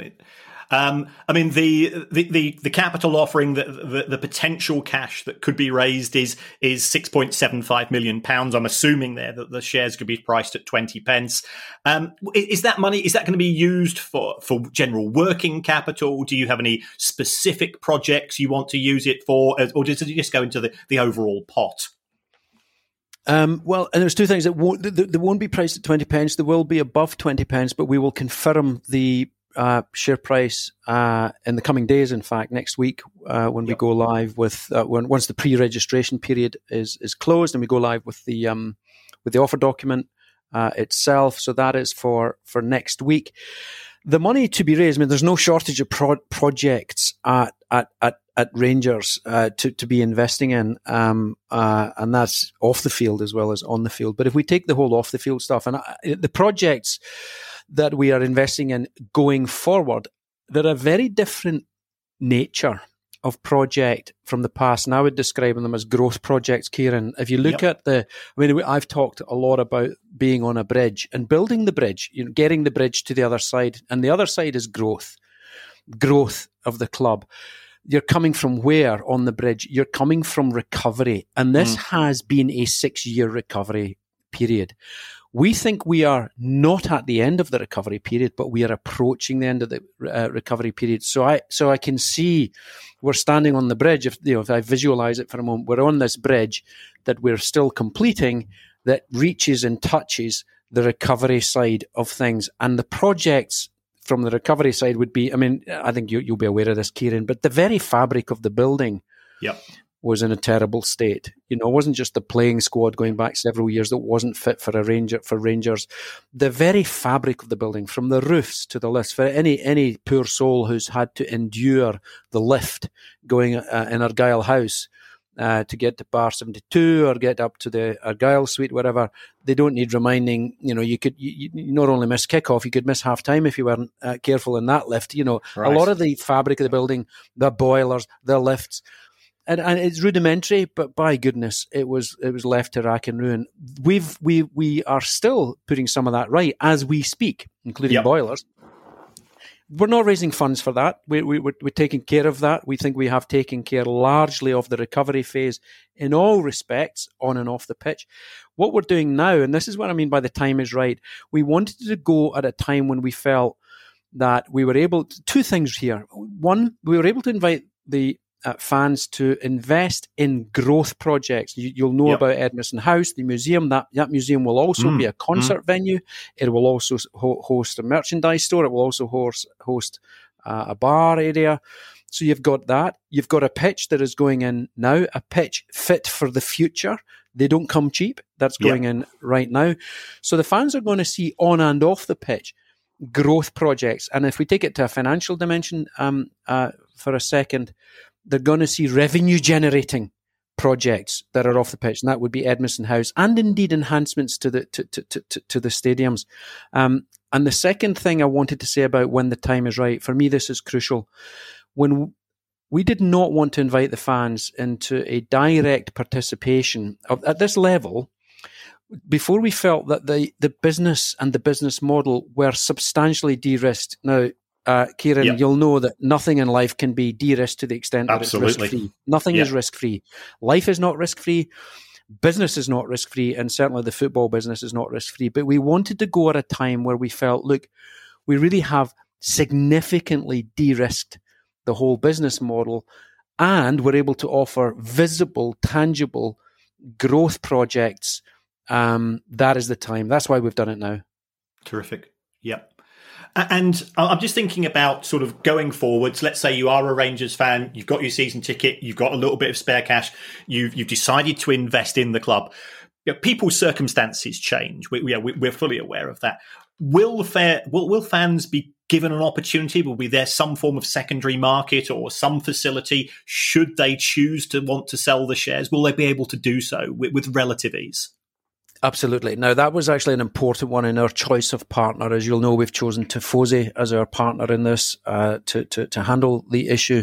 The capital offering, the potential cash that could be raised is £6.75 million. I'm assuming there that the shares could be priced at 20 pence. Is that money? Is that going to be used for general working capital? Do you have any specific projects you want to use it for, or does it just go into the overall pot? Well, and there's two things. They won't be priced at 20 pence. They will be above 20 pence, but we will confirm the share price in the coming days. In fact, next week when we go live with once the pre-registration period is closed, and we go live with the offer document itself. So that is for next week. The money to be raised, I mean, there's no shortage of projects at Rangers to be investing in, and that's off the field as well as on the field. But if we take the whole off the field stuff, and the projects that we are investing in going forward, they're a very different nature of project from the past, and I would describe them as growth projects, Kieran. If you look at I've talked a lot about being on a bridge and building the bridge, getting the bridge to the other side, and the other side is growth of the club. You're coming from where on the bridge? You're coming from recovery, and this has been a 6-year recovery period. We think we are not at the end of the recovery period, but we are approaching the end of the recovery period. So I can see we're standing on the bridge. If I visualize it for a moment, we're on this bridge that we're still completing that reaches and touches the recovery side of things. And the projects from the recovery side would be, I mean, I think you'll be aware of this, Kieran, but the very fabric of the building was in a terrible state. It wasn't just the playing squad going back several years that wasn't fit for Rangers. The very fabric of the building, from the roofs to the lifts, for any poor soul who's had to endure the lift going in Argyle House to get to Bar 72 or get up to the Argyle Suite, whatever, they don't need reminding. You not only miss kickoff, you could miss half time if you weren't careful in that lift. Right. A lot of the fabric of the building, the boilers, the lifts, and it's rudimentary, but by goodness, it was left to rack and ruin. We are still putting some of that right as we speak, including boilers. We're not raising funds for that. We're taking care of that. We think we have taken care largely of the recovery phase in all respects, on and off the pitch. What we're doing now, and this is what I mean by the time is right, we wanted to go at a time when we felt that we were able to, two things here. One, we were able to invite the fans to invest in growth projects. You'll know about Edmiston House, the museum. That museum will also be a concert venue. It will also host a merchandise store. It will also host a bar area. So you've got that. You've got a pitch that is going in now, a pitch fit for the future. They don't come cheap. That's going in right now. So the fans are going to see on and off the pitch growth projects. And if we take it to a financial dimension for a second, they're going to see revenue-generating projects that are off the pitch, and that would be Edmiston House, and indeed enhancements to the stadiums. And the second thing I wanted to say about when the time is right, for me, this is crucial. When we did not want to invite the fans into a direct participation at this level, before we felt that the business and the business model were substantially de-risked. Now, Kieran, you'll know that nothing in life can be de-risked to the extent that it's risk-free. Nothing is risk-free. Life is not risk-free. Business is not risk-free. And certainly the football business is not risk-free. But we wanted to go at a time where we felt, look, we really have significantly de-risked the whole business model, and we're able to offer visible, tangible growth projects. That is the time. That's why we've done it now. Terrific. Yep. And I'm just thinking about sort of going forwards. Let's say you are a Rangers fan, you've got your season ticket, you've got a little bit of spare cash, you've decided to invest in the club. People's circumstances change. We're fully aware of that. Will fans be given an opportunity? Will be there some form of secondary market or some facility should they choose to want to sell the shares? Will they be able to do so with relative ease? Absolutely. Now, that was actually an important one in our choice of partner. As you'll know, we've chosen Tifosi as our partner in this to handle the issue.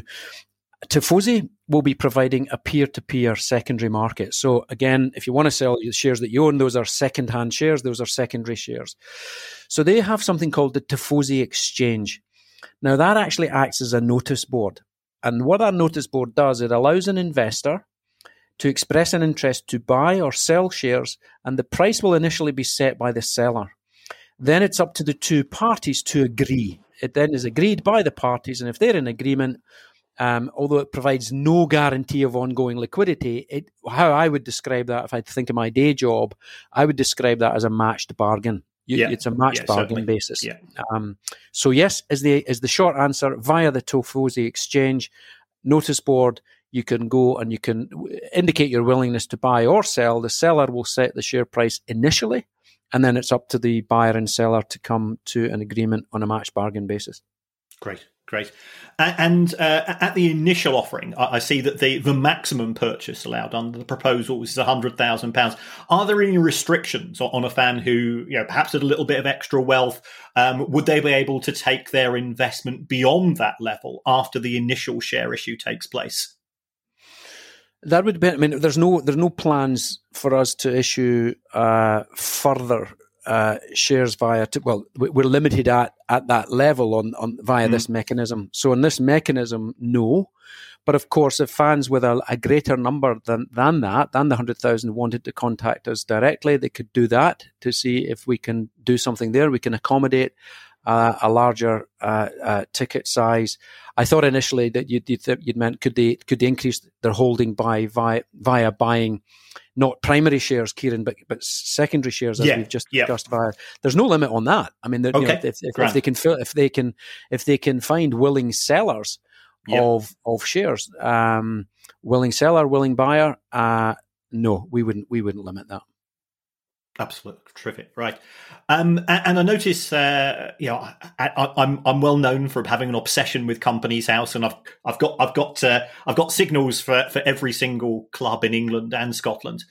Tifosi will be providing a peer-to-peer secondary market. So again, if you want to sell the shares that you own, those are second-hand shares, those are secondary shares. So they have something called the Tifosi Exchange. Now, that actually acts as a notice board. And what that notice board does, it allows an investor to express an interest to buy or sell shares, and the price will initially be set by the seller. Then it's up to the two parties to agree. It then is agreed by the parties, and if they're in agreement, although it provides no guarantee of ongoing liquidity, how I would describe that, if I think of my day job, I would describe that as a matched bargain. It's a matched bargain certainly. basis. Yeah. So yes, is the short answer, via the Tofosi exchange notice board. You can go and you can indicate your willingness to buy or sell. The seller will set the share price initially, and then it's up to the buyer and seller to come to an agreement on a matched bargain basis. Great. And at the initial offering, I see that the maximum purchase allowed under the proposal is £100,000. Are there any restrictions on a fan who, perhaps had a little bit of extra wealth? Would they be able to take their investment beyond that level after the initial share issue takes place? That would be. I mean, there's no plans for us to issue further shares via. We're limited at that level on via this mechanism. So in this mechanism, no. But of course, if fans with a greater number than the 100,000 wanted to contact us directly, they could do that to see if we can do something there. We can accommodate a larger ticket size. I thought initially that you'd meant could they increase their holding via buying not primary shares, Kieran, but secondary shares, as we've just discussed. There's no limit on that. I mean, if they can find willing sellers of shares, willing seller, willing buyer, no, we wouldn't limit that. Absolutely terrific, right? And I notice, I'm well known for having an obsession with Companies House, and I've got signals for every single club in England and Scotland.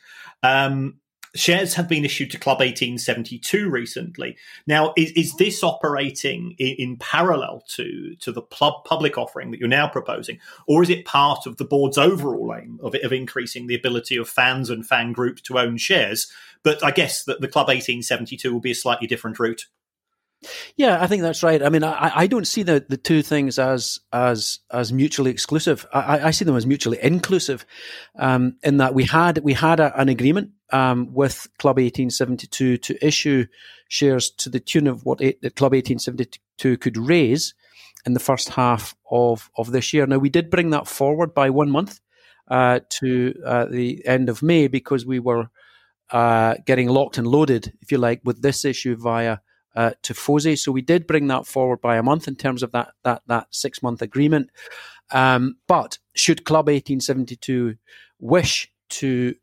Shares have been issued to Club 1872 recently. Now, is this operating in parallel to the public offering that you're now proposing, or is it part of the board's overall aim of increasing the ability of fans and fan groups to own shares? But I guess that the Club 1872 will be a slightly different route. Yeah, I think that's right. I mean, I don't see the two things as mutually exclusive. I see them as mutually inclusive, in that we had an agreement with Club 1872 to issue shares to the tune of what the Club 1872 could raise in the first half of this year. Now, we did bring that forward by 1 month to the end of May, because we were getting locked and loaded, if you like, with this issue via Tofosi. So we did bring that forward by a month in terms of that 6 month agreement. But should Club 1872 wish to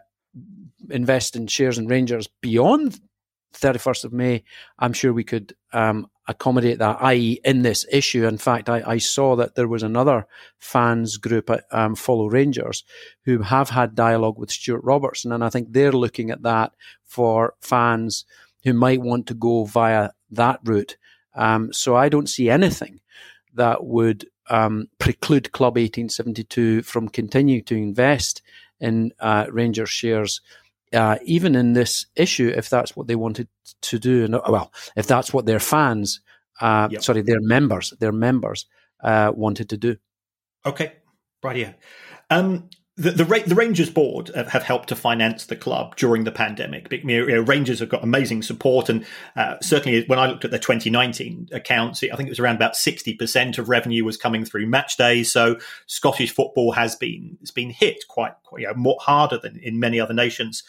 invest in shares in Rangers beyond 31st of May, I'm sure we could accommodate that, i.e. in this issue. In fact, I saw that there was another fans group at Follow Rangers who have had dialogue with Stuart Robertson, and I think they're looking at that for fans who might want to go via that route. So I don't see anything that would preclude Club 1872 from continuing to invest in Rangers shares, even in this issue, if that's what they wanted to do. Well, if that's what their fans, their members wanted to do. Okay, right here. The Rangers board have helped to finance the club during the pandemic. Rangers have got amazing support, and certainly when I looked at the 2019 accounts, I think it was around about 60% of revenue was coming through match days. So Scottish football has been hit quite more harder than in many other nations.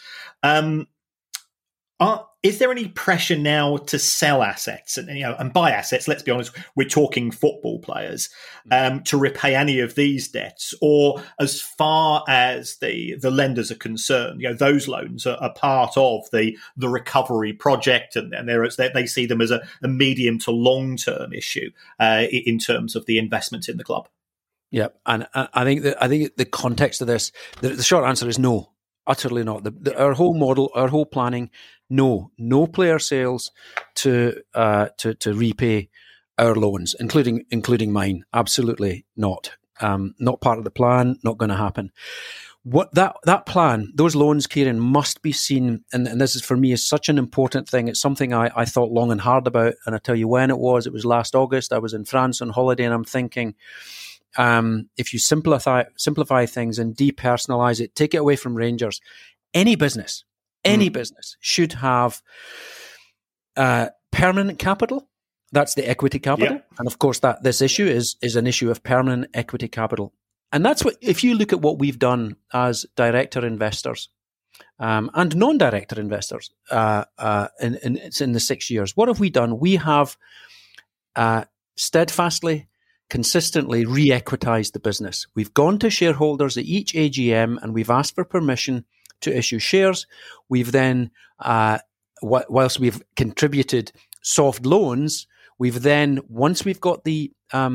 Is there any pressure now to sell assets and buy assets? Let's be honest, we're talking football players, to repay any of these debts, or as far as the lenders are concerned, those loans are part of the recovery project, and they see them as a medium to long term issue in terms of the investments in the club. Yeah, and I think the context of this, the short answer is no. Utterly not. Our whole model, our whole planning, no player sales to repay our loans, including mine. Absolutely not. Not part of the plan. Not going to happen. What that plan, those loans, Kieran, must be seen, and this is for me is such an important thing. It's something I thought long and hard about, and I tell you when it was. It was last August. I was in France on holiday, and I'm thinking, if you simplify things and depersonalize it, take it away from Rangers, any business should have permanent capital. That's the equity capital. Yep. And of course that this issue is an issue of permanent equity capital. And that's what, if you look at what we've done as director investors, and non-director investors in the 6 years. What have we done? We have steadfastly, consistently re-equitized the business. We've gone to shareholders at each AGM and we've asked for permission to issue shares. We've then, whilst we've contributed soft loans, we've then, once we got the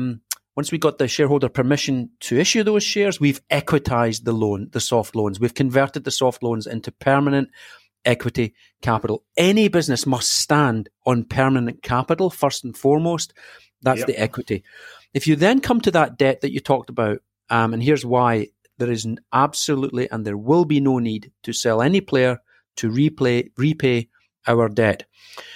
shareholder permission to issue those shares, we've equitized the soft loans. We've converted the soft loans into permanent equity capital. Any business must stand on permanent capital first and foremost. That's the equity. If you then come to that debt that you talked about, and here's why there is absolutely and there will be no need to sell any player to repay our debt.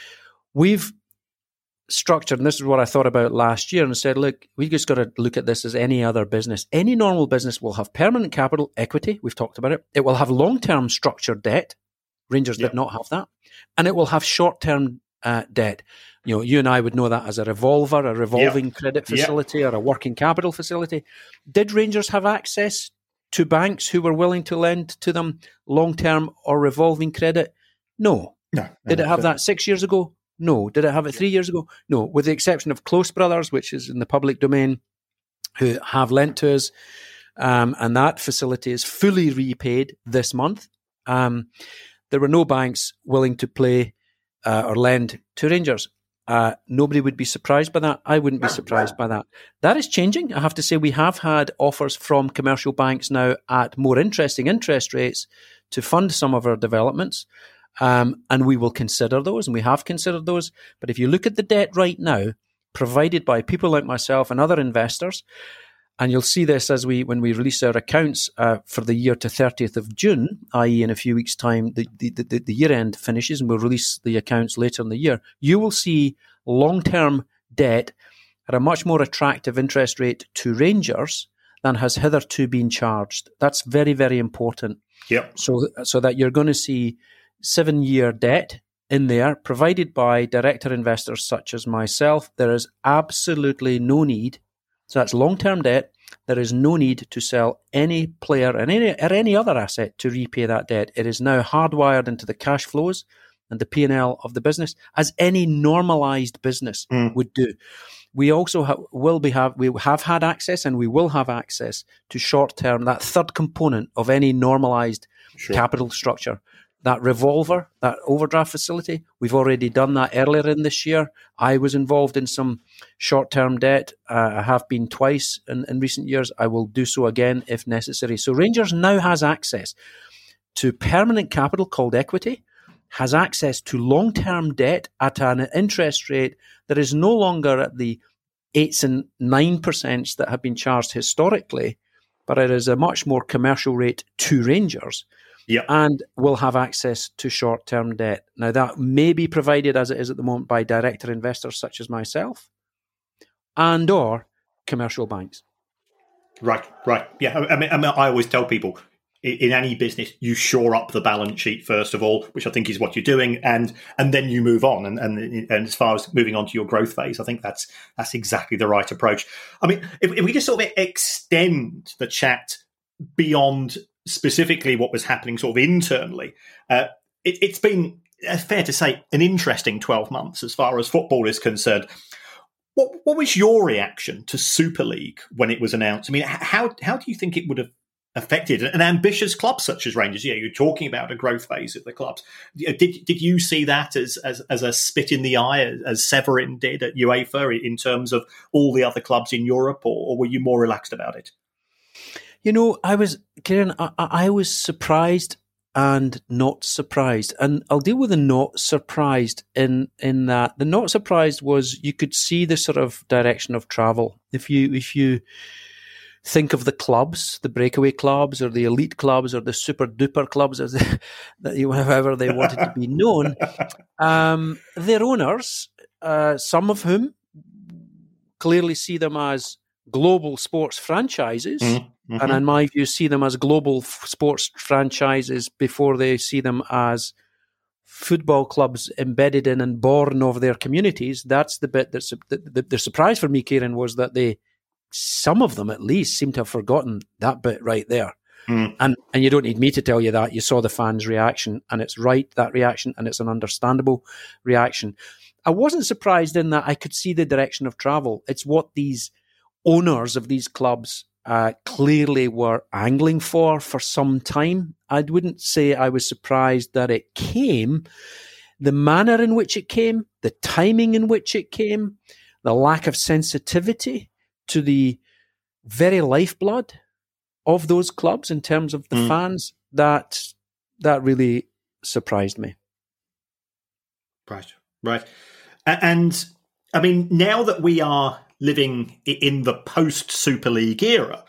We've structured, and this is what I thought about last year, and said, look, we just got to look at this as any other business. Any normal business will have permanent capital, equity, we've talked about it. It will have long-term structured debt. Rangers did not have that. And it will have short-term debt. You know, you and I would know that as a revolver, a revolving credit facility, or a working capital facility. Did Rangers have access to banks who were willing to lend to them long-term or revolving credit? No. Did it have that 6 years ago? No. Did it have it 3 years ago? No. With the exception of Close Brothers, which is in the public domain, who have lent to us, and that facility is fully repaid this month. There were no banks willing to play or lend to Rangers. Nobody would be surprised by that. I wouldn't be surprised by that. That is changing. I have to say we have had offers from commercial banks now at more interesting interest rates to fund some of our developments. And we will consider those, and we have considered those. But if you look at the debt right now, provided by people like myself and other investors, and you'll see this when we release our accounts for the year to 30th of June, i.e. in a few weeks' time, the year end finishes, and we'll release the accounts later in the year, you will see long-term debt at a much more attractive interest rate to Rangers than has hitherto been charged. That's very, very important. Yep. So that you're going to see 7-year debt in there, provided by director investors such as myself. There is absolutely no need. So that's long-term debt. There is no need to sell any player or any other asset to repay that debt. It is now hardwired into the cash flows and the P&L of the business, as any normalised business would do. We also have had access, and we will have access to short-term, that third component of any normalised capital structure. That revolver, that overdraft facility, we've already done that earlier in this year. I was involved in some short-term debt. I have been twice in recent years. I will do so again if necessary. So Rangers now has access to permanent capital called equity, has access to long-term debt at an interest rate that is no longer at the 8% and 9% that have been charged historically, but it is a much more commercial rate to Rangers. Yep. And will have access to short-term debt. Now, that may be provided, as it is at the moment, by director investors such as myself and or commercial banks. Right. Yeah, I mean, I always tell people, in any business, you shore up the balance sheet first of all, which I think is what you're doing, and then you move on. And as far as moving on to your growth phase, I think that's exactly the right approach. I mean, if we just sort of extend the chat beyond specifically what was happening sort of internally, it's been fair to say an interesting 12 months as far as football is concerned. What was your reaction to Super League when it was announced? I mean, how do you think it would have affected an ambitious club such as Rangers? Yeah, you're talking about a growth phase at the clubs. Did you see that as a spit in the eye, as Severin did at UEFA, in terms of all the other clubs in Europe, or were you more relaxed about it? You know, Kieran, I was surprised and not surprised. And I'll deal with the not surprised in that. The not surprised was you could see the sort of direction of travel. If you think of the clubs, the breakaway clubs or the elite clubs or the super duper clubs, however they wanted to be known, their owners, some of whom clearly see them as global sports franchises, and in my view, see them as global sports franchises before they see them as football clubs embedded in and born of their communities. That's the bit that's the surprise for me, Kieran, was that some of them at least seem to have forgotten that bit right there. And you don't need me to tell you that. You saw the fans' reaction, and it's right, that reaction, and it's an understandable reaction. I wasn't surprised in that I could see the direction of travel. It's what these owners of these clubs clearly were angling for some time. I wouldn't say I was surprised that it came. The manner in which it came, the timing in which it came, the lack of sensitivity to the very lifeblood of those clubs in terms of the fans, that really surprised me. Right. And I mean, now that we are living in the post-Super League era,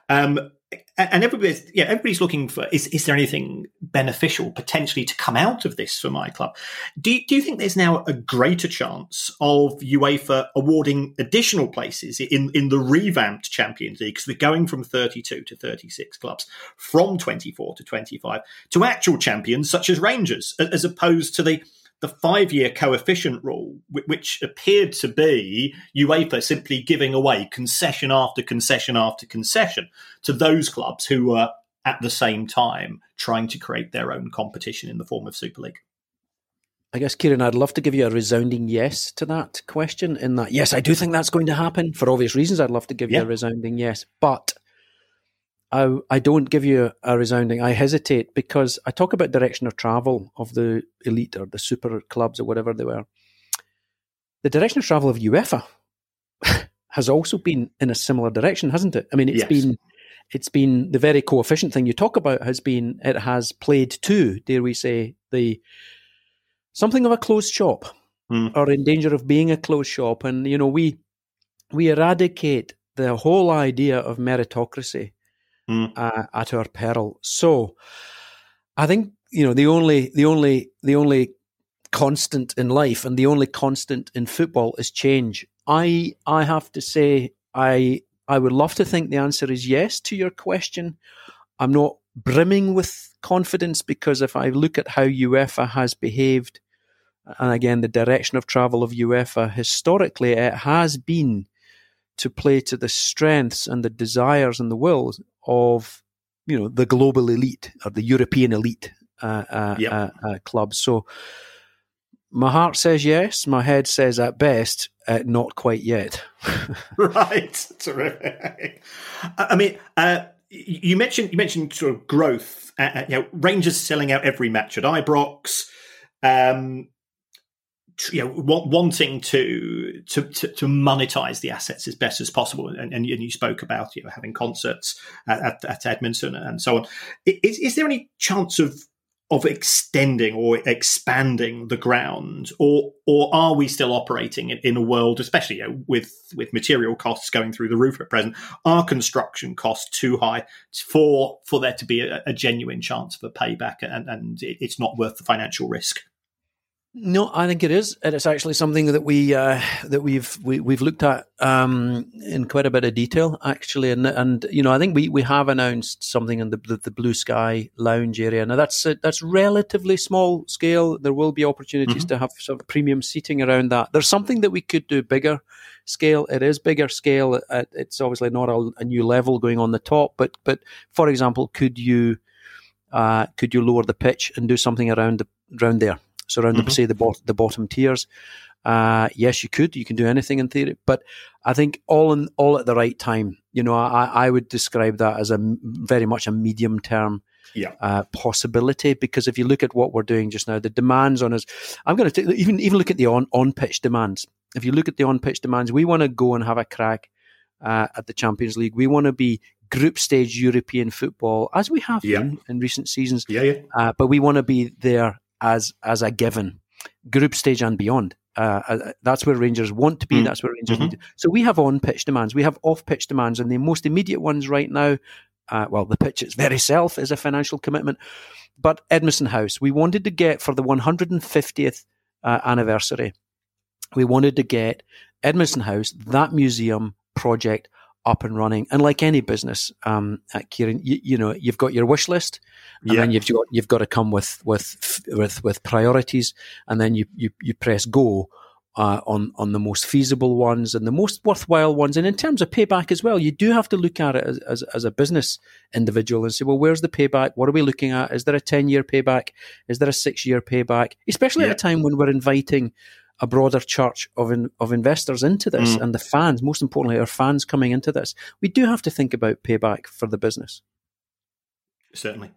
and everybody's looking for, is there anything beneficial potentially to come out of this for my club? Do you think there's now a greater chance of UEFA awarding additional places in the revamped Champions League? Because we're going from 32 to 36 clubs, from 24 to 25, to actual champions such as Rangers, as opposed to the 5-year coefficient rule, which appeared to be UEFA simply giving away concession after concession after concession to those clubs who were at the same time trying to create their own competition in the form of Super League. I guess, Kieran, I'd love to give you a resounding yes to that question, in that, yes, I do think that's going to happen. For obvious reasons, I'd love to give you a resounding yes. But I don't give you a resounding. I hesitate, because I talk about direction of travel of the elite or the super clubs or whatever they were. The direction of travel of UEFA has also been in a similar direction, hasn't it? I mean, it's been the very coefficient thing you talk about it has played to, dare we say, something of a closed shop, or in danger of being a closed shop. And, you know, we eradicate the whole idea of meritocracy at our peril. So I think, you know, the only constant in life and the only constant in football is change. I have to say, I would love to think the answer is yes to your question. I'm not brimming with confidence, because if I look at how UEFA has behaved, and again, the direction of travel of UEFA historically, it has been to play to the strengths and the desires and the will of, you know, the global elite or the European elite clubs. So my heart says yes, my head says at best, not quite yet. Right, terrific. I mean, you mentioned sort of growth. Rangers selling out every match at Ibrox. Wanting to monetize the assets as best as possible, and you spoke about having concerts at Edmonton and so on. Is there any chance of extending or expanding the ground, or are we still operating in a world, especially with material costs going through the roof at present? Are construction costs too high for there to be a genuine chance of a payback, and it's not worth the financial risk? No, I think it is, and it's actually something that we've looked at in quite a bit of detail, actually. And you know, I think we have announced something in the Blue Sky Lounge area. Now that's relatively small scale. There will be opportunities to have sort of premium seating around that. There's something that we could do bigger scale. It is bigger scale. It's obviously not a new level going on the top, but for example, could you lower the pitch and do something around there? So around say the bottom tiers, yes, you could. You can do anything in theory, but I think all at the right time. You know, I would describe that as very much a medium term possibility, because if you look at what we're doing just now, the demands on us. I'm going to even look at the on pitch demands. If you look at the on pitch demands, we want to go and have a crack at the Champions League. We want to be group stage European football, as we have been in recent seasons. But we want to be there as a given, group stage and beyond. That's where Rangers want to be. That's where Rangers need to. So we have on-pitch demands. We have off-pitch demands. And the most immediate ones right now, the pitch its very self is a financial commitment. But Edmiston House, we wanted to get, for the 150th anniversary, we wanted to get Edmiston House, that museum project, up and running. And like any business, Kieran, you know, you've got your wish list, and then you've got to come with priorities, and then you press go on the most feasible ones and the most worthwhile ones. And in terms of payback as well, you do have to look at it as a business individual and say, well, where's the payback? What are we looking at? Is there a 10-year payback? Is there a 6-year payback? Especially at a time when we're inviting a broader church of investors into this and the fans, most importantly, our fans coming into this. We do have to think about payback for the business. Certainly.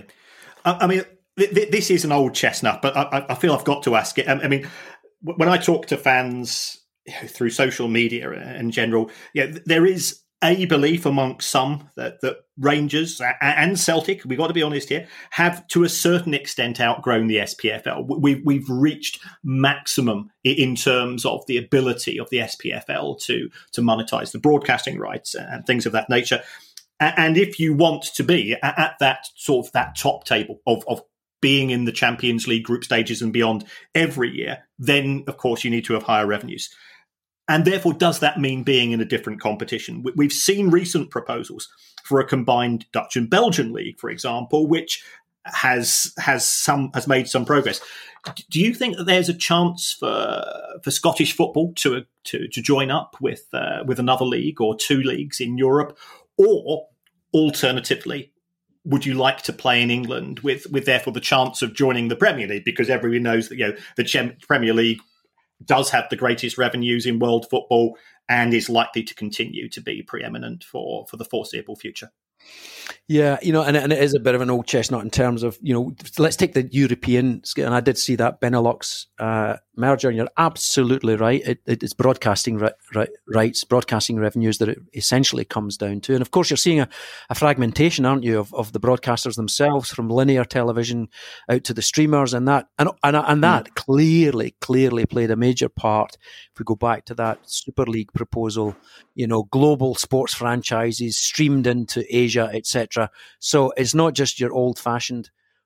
I mean, this is an old chestnut, but I feel I've got to ask it. I mean, when I talk to fans through social media in general, there is a belief amongst some that Rangers and Celtic, we've got to be honest here, have to a certain extent outgrown the SPFL. We've reached maximum in terms of the ability of the SPFL to monetize the broadcasting rights and things of that nature. And if you want to be at that sort of that top table of being in the Champions League group stages and beyond every year, then of course you need to have higher revenues. And therefore, does that mean being in a different competition? We've seen recent proposals for a combined Dutch and Belgian league, for example, which has made some progress. Do you think that there's a chance for Scottish football to join up with another league or two leagues in Europe, or alternatively, would you like to play in England with therefore the chance of joining the Premier League? Because everyone knows that the Premier League does have the greatest revenues in world football and is likely to continue to be preeminent for the foreseeable future. Yeah, and it is a bit of an old chestnut in terms of, let's take the European, and I did see that Benelux merger, and you're absolutely right. It's broadcasting rights, broadcasting revenues that it essentially comes down to. And of course, you're seeing a fragmentation, aren't you, of the broadcasters themselves, from linear television out to the streamers, and that clearly played a major part. If we go back to that Super League proposal, global sports franchises streamed into Asia, etc. So it's not just your old-fashioned,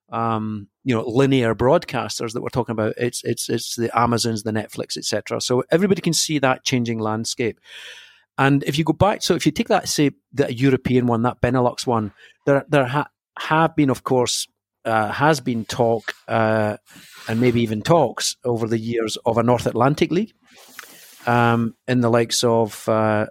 linear broadcasters that we're talking about. It's the Amazons, the Netflix, etc. So everybody can see that changing landscape. And if you go back, so if you take that, say, the European one, that Benelux one, there have been, of course, has been talk and maybe even talks over the years of a North Atlantic League. In the likes of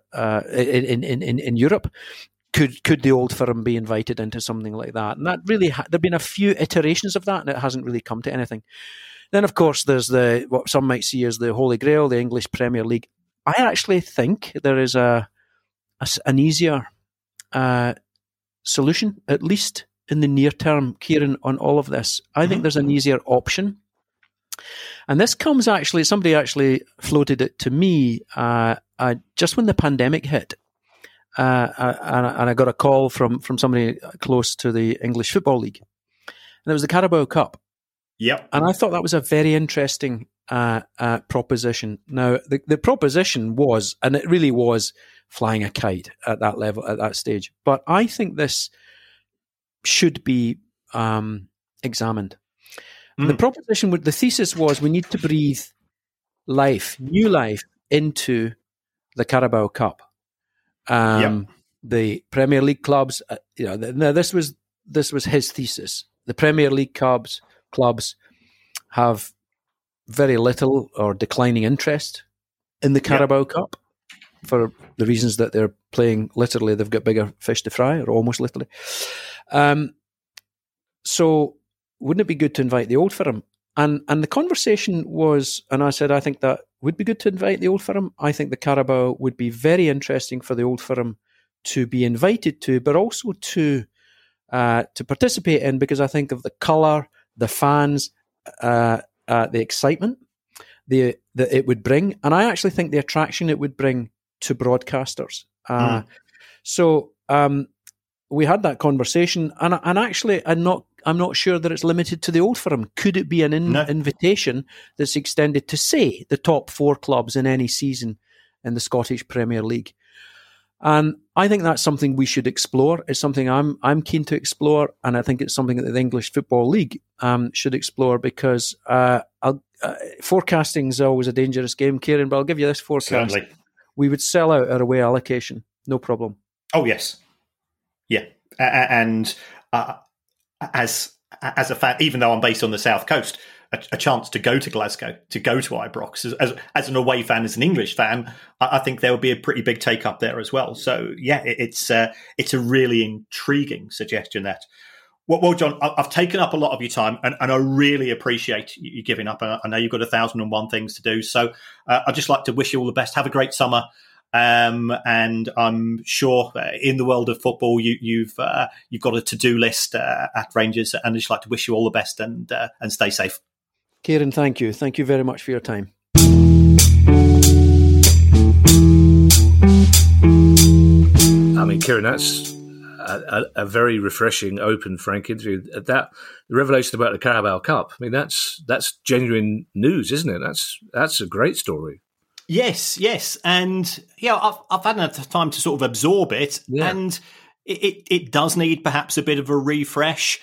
in Europe, could the Old Firm be invited into something like that? And that really there've been a few iterations of that, and it hasn't really come to anything. Then, of course, there's what some might see as the Holy Grail, the English Premier League. I actually think there is an easier solution, at least in the near term, Kieran, on all of this. I think there's an easier option. And this comes somebody actually floated it to me just when the pandemic hit. And I got a call from somebody close to the English Football League. And it was the Carabao Cup. Yep. And I thought that was a very interesting proposition. Now, the proposition was, and it really was, flying a kite at that level, at that stage. But I think this should be examined. The proposition, the thesis was, we need to breathe new life into the Carabao Cup. The Premier League clubs, now this was his thesis. The Premier League clubs have very little or declining interest in the Carabao Cup for the reasons that they're playing. Literally, they've got bigger fish to fry, or almost literally. So, wouldn't it be good to invite the Old Firm? And the conversation was, and I said, I think that would be good to invite the Old Firm. I think the Carabao would be very interesting for the Old Firm to be invited to, but also to participate in, because I think of the colour, the fans, the excitement that it would bring, and I actually think the attraction it would bring to broadcasters. So we had that conversation, and actually, I'm not sure that it's limited to the Old Firm. Could it be an invitation that's extended to, say, the top 4 clubs in any season in the Scottish Premier League? And I think that's something we should explore. It's something I'm keen to explore, and I think it's something that the English Football League should explore, because forecasting is always a dangerous game, Kieran, but I'll give you this forecast. Certainly. We would sell out our away allocation, no problem. Oh, yes. Yeah. And as a fan, even though I'm based on the South Coast, a chance to go to Glasgow, to go to Ibrox as an away fan, as an English fan, I think there would be a pretty big take up there as well. So yeah, it's a really intriguing suggestion. That. Well, John, I've taken up a lot of your time, and I really appreciate you giving up. I know you've got 1,001 things to do, so I'd just like to wish you all the best. Have a great summer, and I'm sure in the world of football, you've got a to-do list at Rangers, and I'd just like to wish you all the best and stay safe. Kieran, thank you. Thank you very much for your time. I mean, Kieran, that's a very refreshing, open, frank interview. The revelation about the Carabao Cup, I mean, that's genuine news, isn't it? That's a great story. Yes, and I've had enough time to sort of absorb it, and it does need perhaps a bit of a refresh.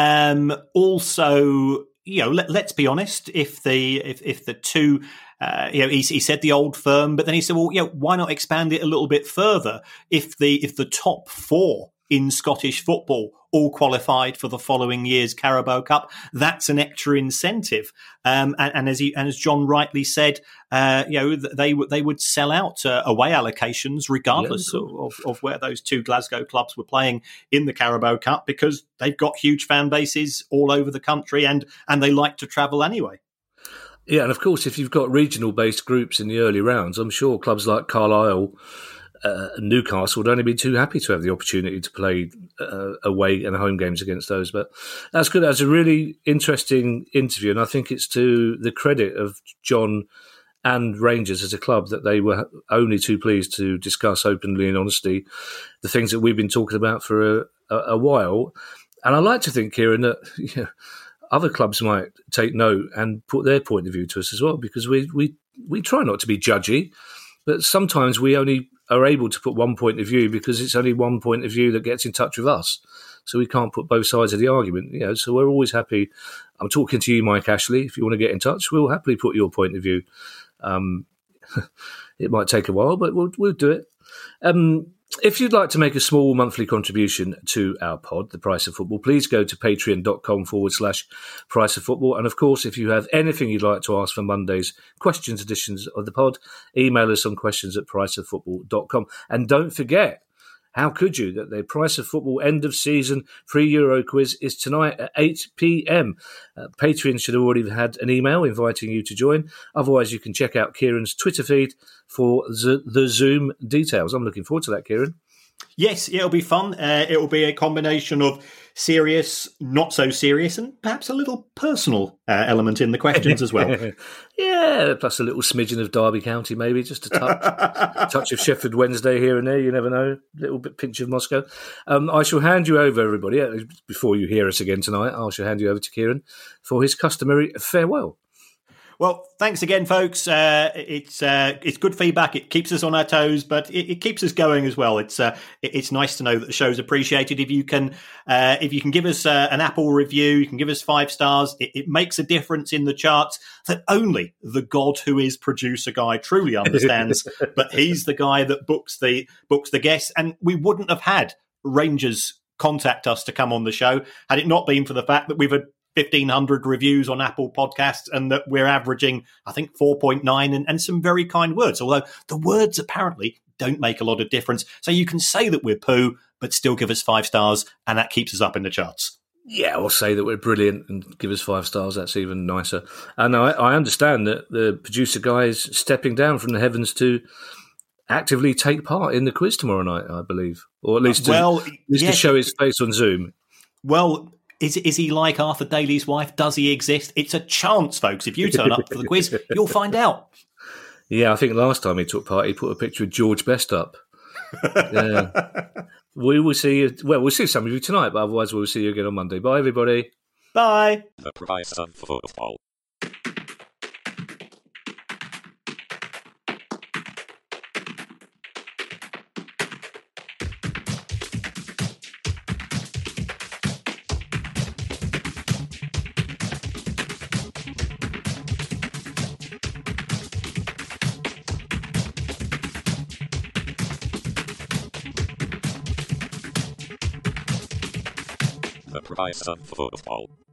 Also, let's be honest. If the two, he said the old firm, but then he said, well, why not expand it a little bit further? If the top four in Scottish football all qualified for the following year's Carabao Cup, that's an extra incentive. And as John rightly said, they would sell out away allocations regardless of where those two Glasgow clubs were playing in the Carabao Cup, because they've got huge fan bases all over the country, and they like to travel anyway. Yeah, and of course, if you've got regional-based groups in the early rounds, I'm sure clubs like Carlisle, Newcastle would only be too happy to have the opportunity to play away and home games against those. But that's good. That's a really interesting interview, and I think it's to the credit of John and Rangers as a club that they were only too pleased to discuss openly and honestly the things that we've been talking about for a while. And I like to think, Kieran, that other clubs might take note and put their point of view to us as well, because we try not to be judgy, but sometimes we only are able to put one point of view because it's only one point of view that gets in touch with us. So we can't put both sides of the argument. So we're always happy. I'm talking to you, Mike Ashley. If you want to get in touch, we'll happily put your point of view. It might take a while, but we'll do it. If you'd like to make a small monthly contribution to our pod, The Price of Football, please go to patreon.com/Price of Football. And of course, if you have anything you'd like to ask for Monday's questions editions of the pod, email us on questions@priceoffootball.com. And don't forget, how could you, that the Price of Football end of season free Euro quiz is tonight at 8 p.m. Patreon should have already had an email inviting you to join. Otherwise, you can check out Kieran's Twitter feed for the Zoom details. I'm looking forward to that, Kieran. Yes, it'll be fun. It will be a combination of serious, not so serious, and perhaps a little personal element in the questions as well. Yeah, plus a little smidgen of Derby County, maybe, just a touch of Sheffield Wednesday here and there, you never know, a little bit pinch of Moscow. I shall hand you over, everybody, before you hear us again tonight, I shall hand you over to Kieran for his customary farewell. Well, thanks again, folks. It's good feedback. It keeps us on our toes, but it keeps us going as well. It's nice to know that the show's appreciated. If you can give us an Apple review, you can give us 5 stars. It makes a difference in the charts that only the God who is producer guy truly understands. But he's the guy that books the guests, and we wouldn't have had Rangers contact us to come on the show had it not been for the fact that we've had 1,500 reviews on Apple Podcasts and that we're averaging, I think, 4.9 and some very kind words, although the words apparently don't make a lot of difference. So you can say that we're poo, but still give us 5 stars, and that keeps us up in the charts. Yeah, or say that we're brilliant and give us 5 stars. That's even nicer. And I understand that the producer guy is stepping down from the heavens to actively take part in the quiz tomorrow night, I believe, or at least to show his face on Zoom. Well, is he like Arthur Daly's wife? Does he exist? It's a chance, folks. If you turn up for the quiz, you'll find out. Yeah, I think last time he took part, he put a picture of George Best up. Yeah. We will see you. Well, we'll see some of you tonight, but otherwise we'll see you again on Monday. Bye, everybody. Bye. The Price of Football. The Price of Football.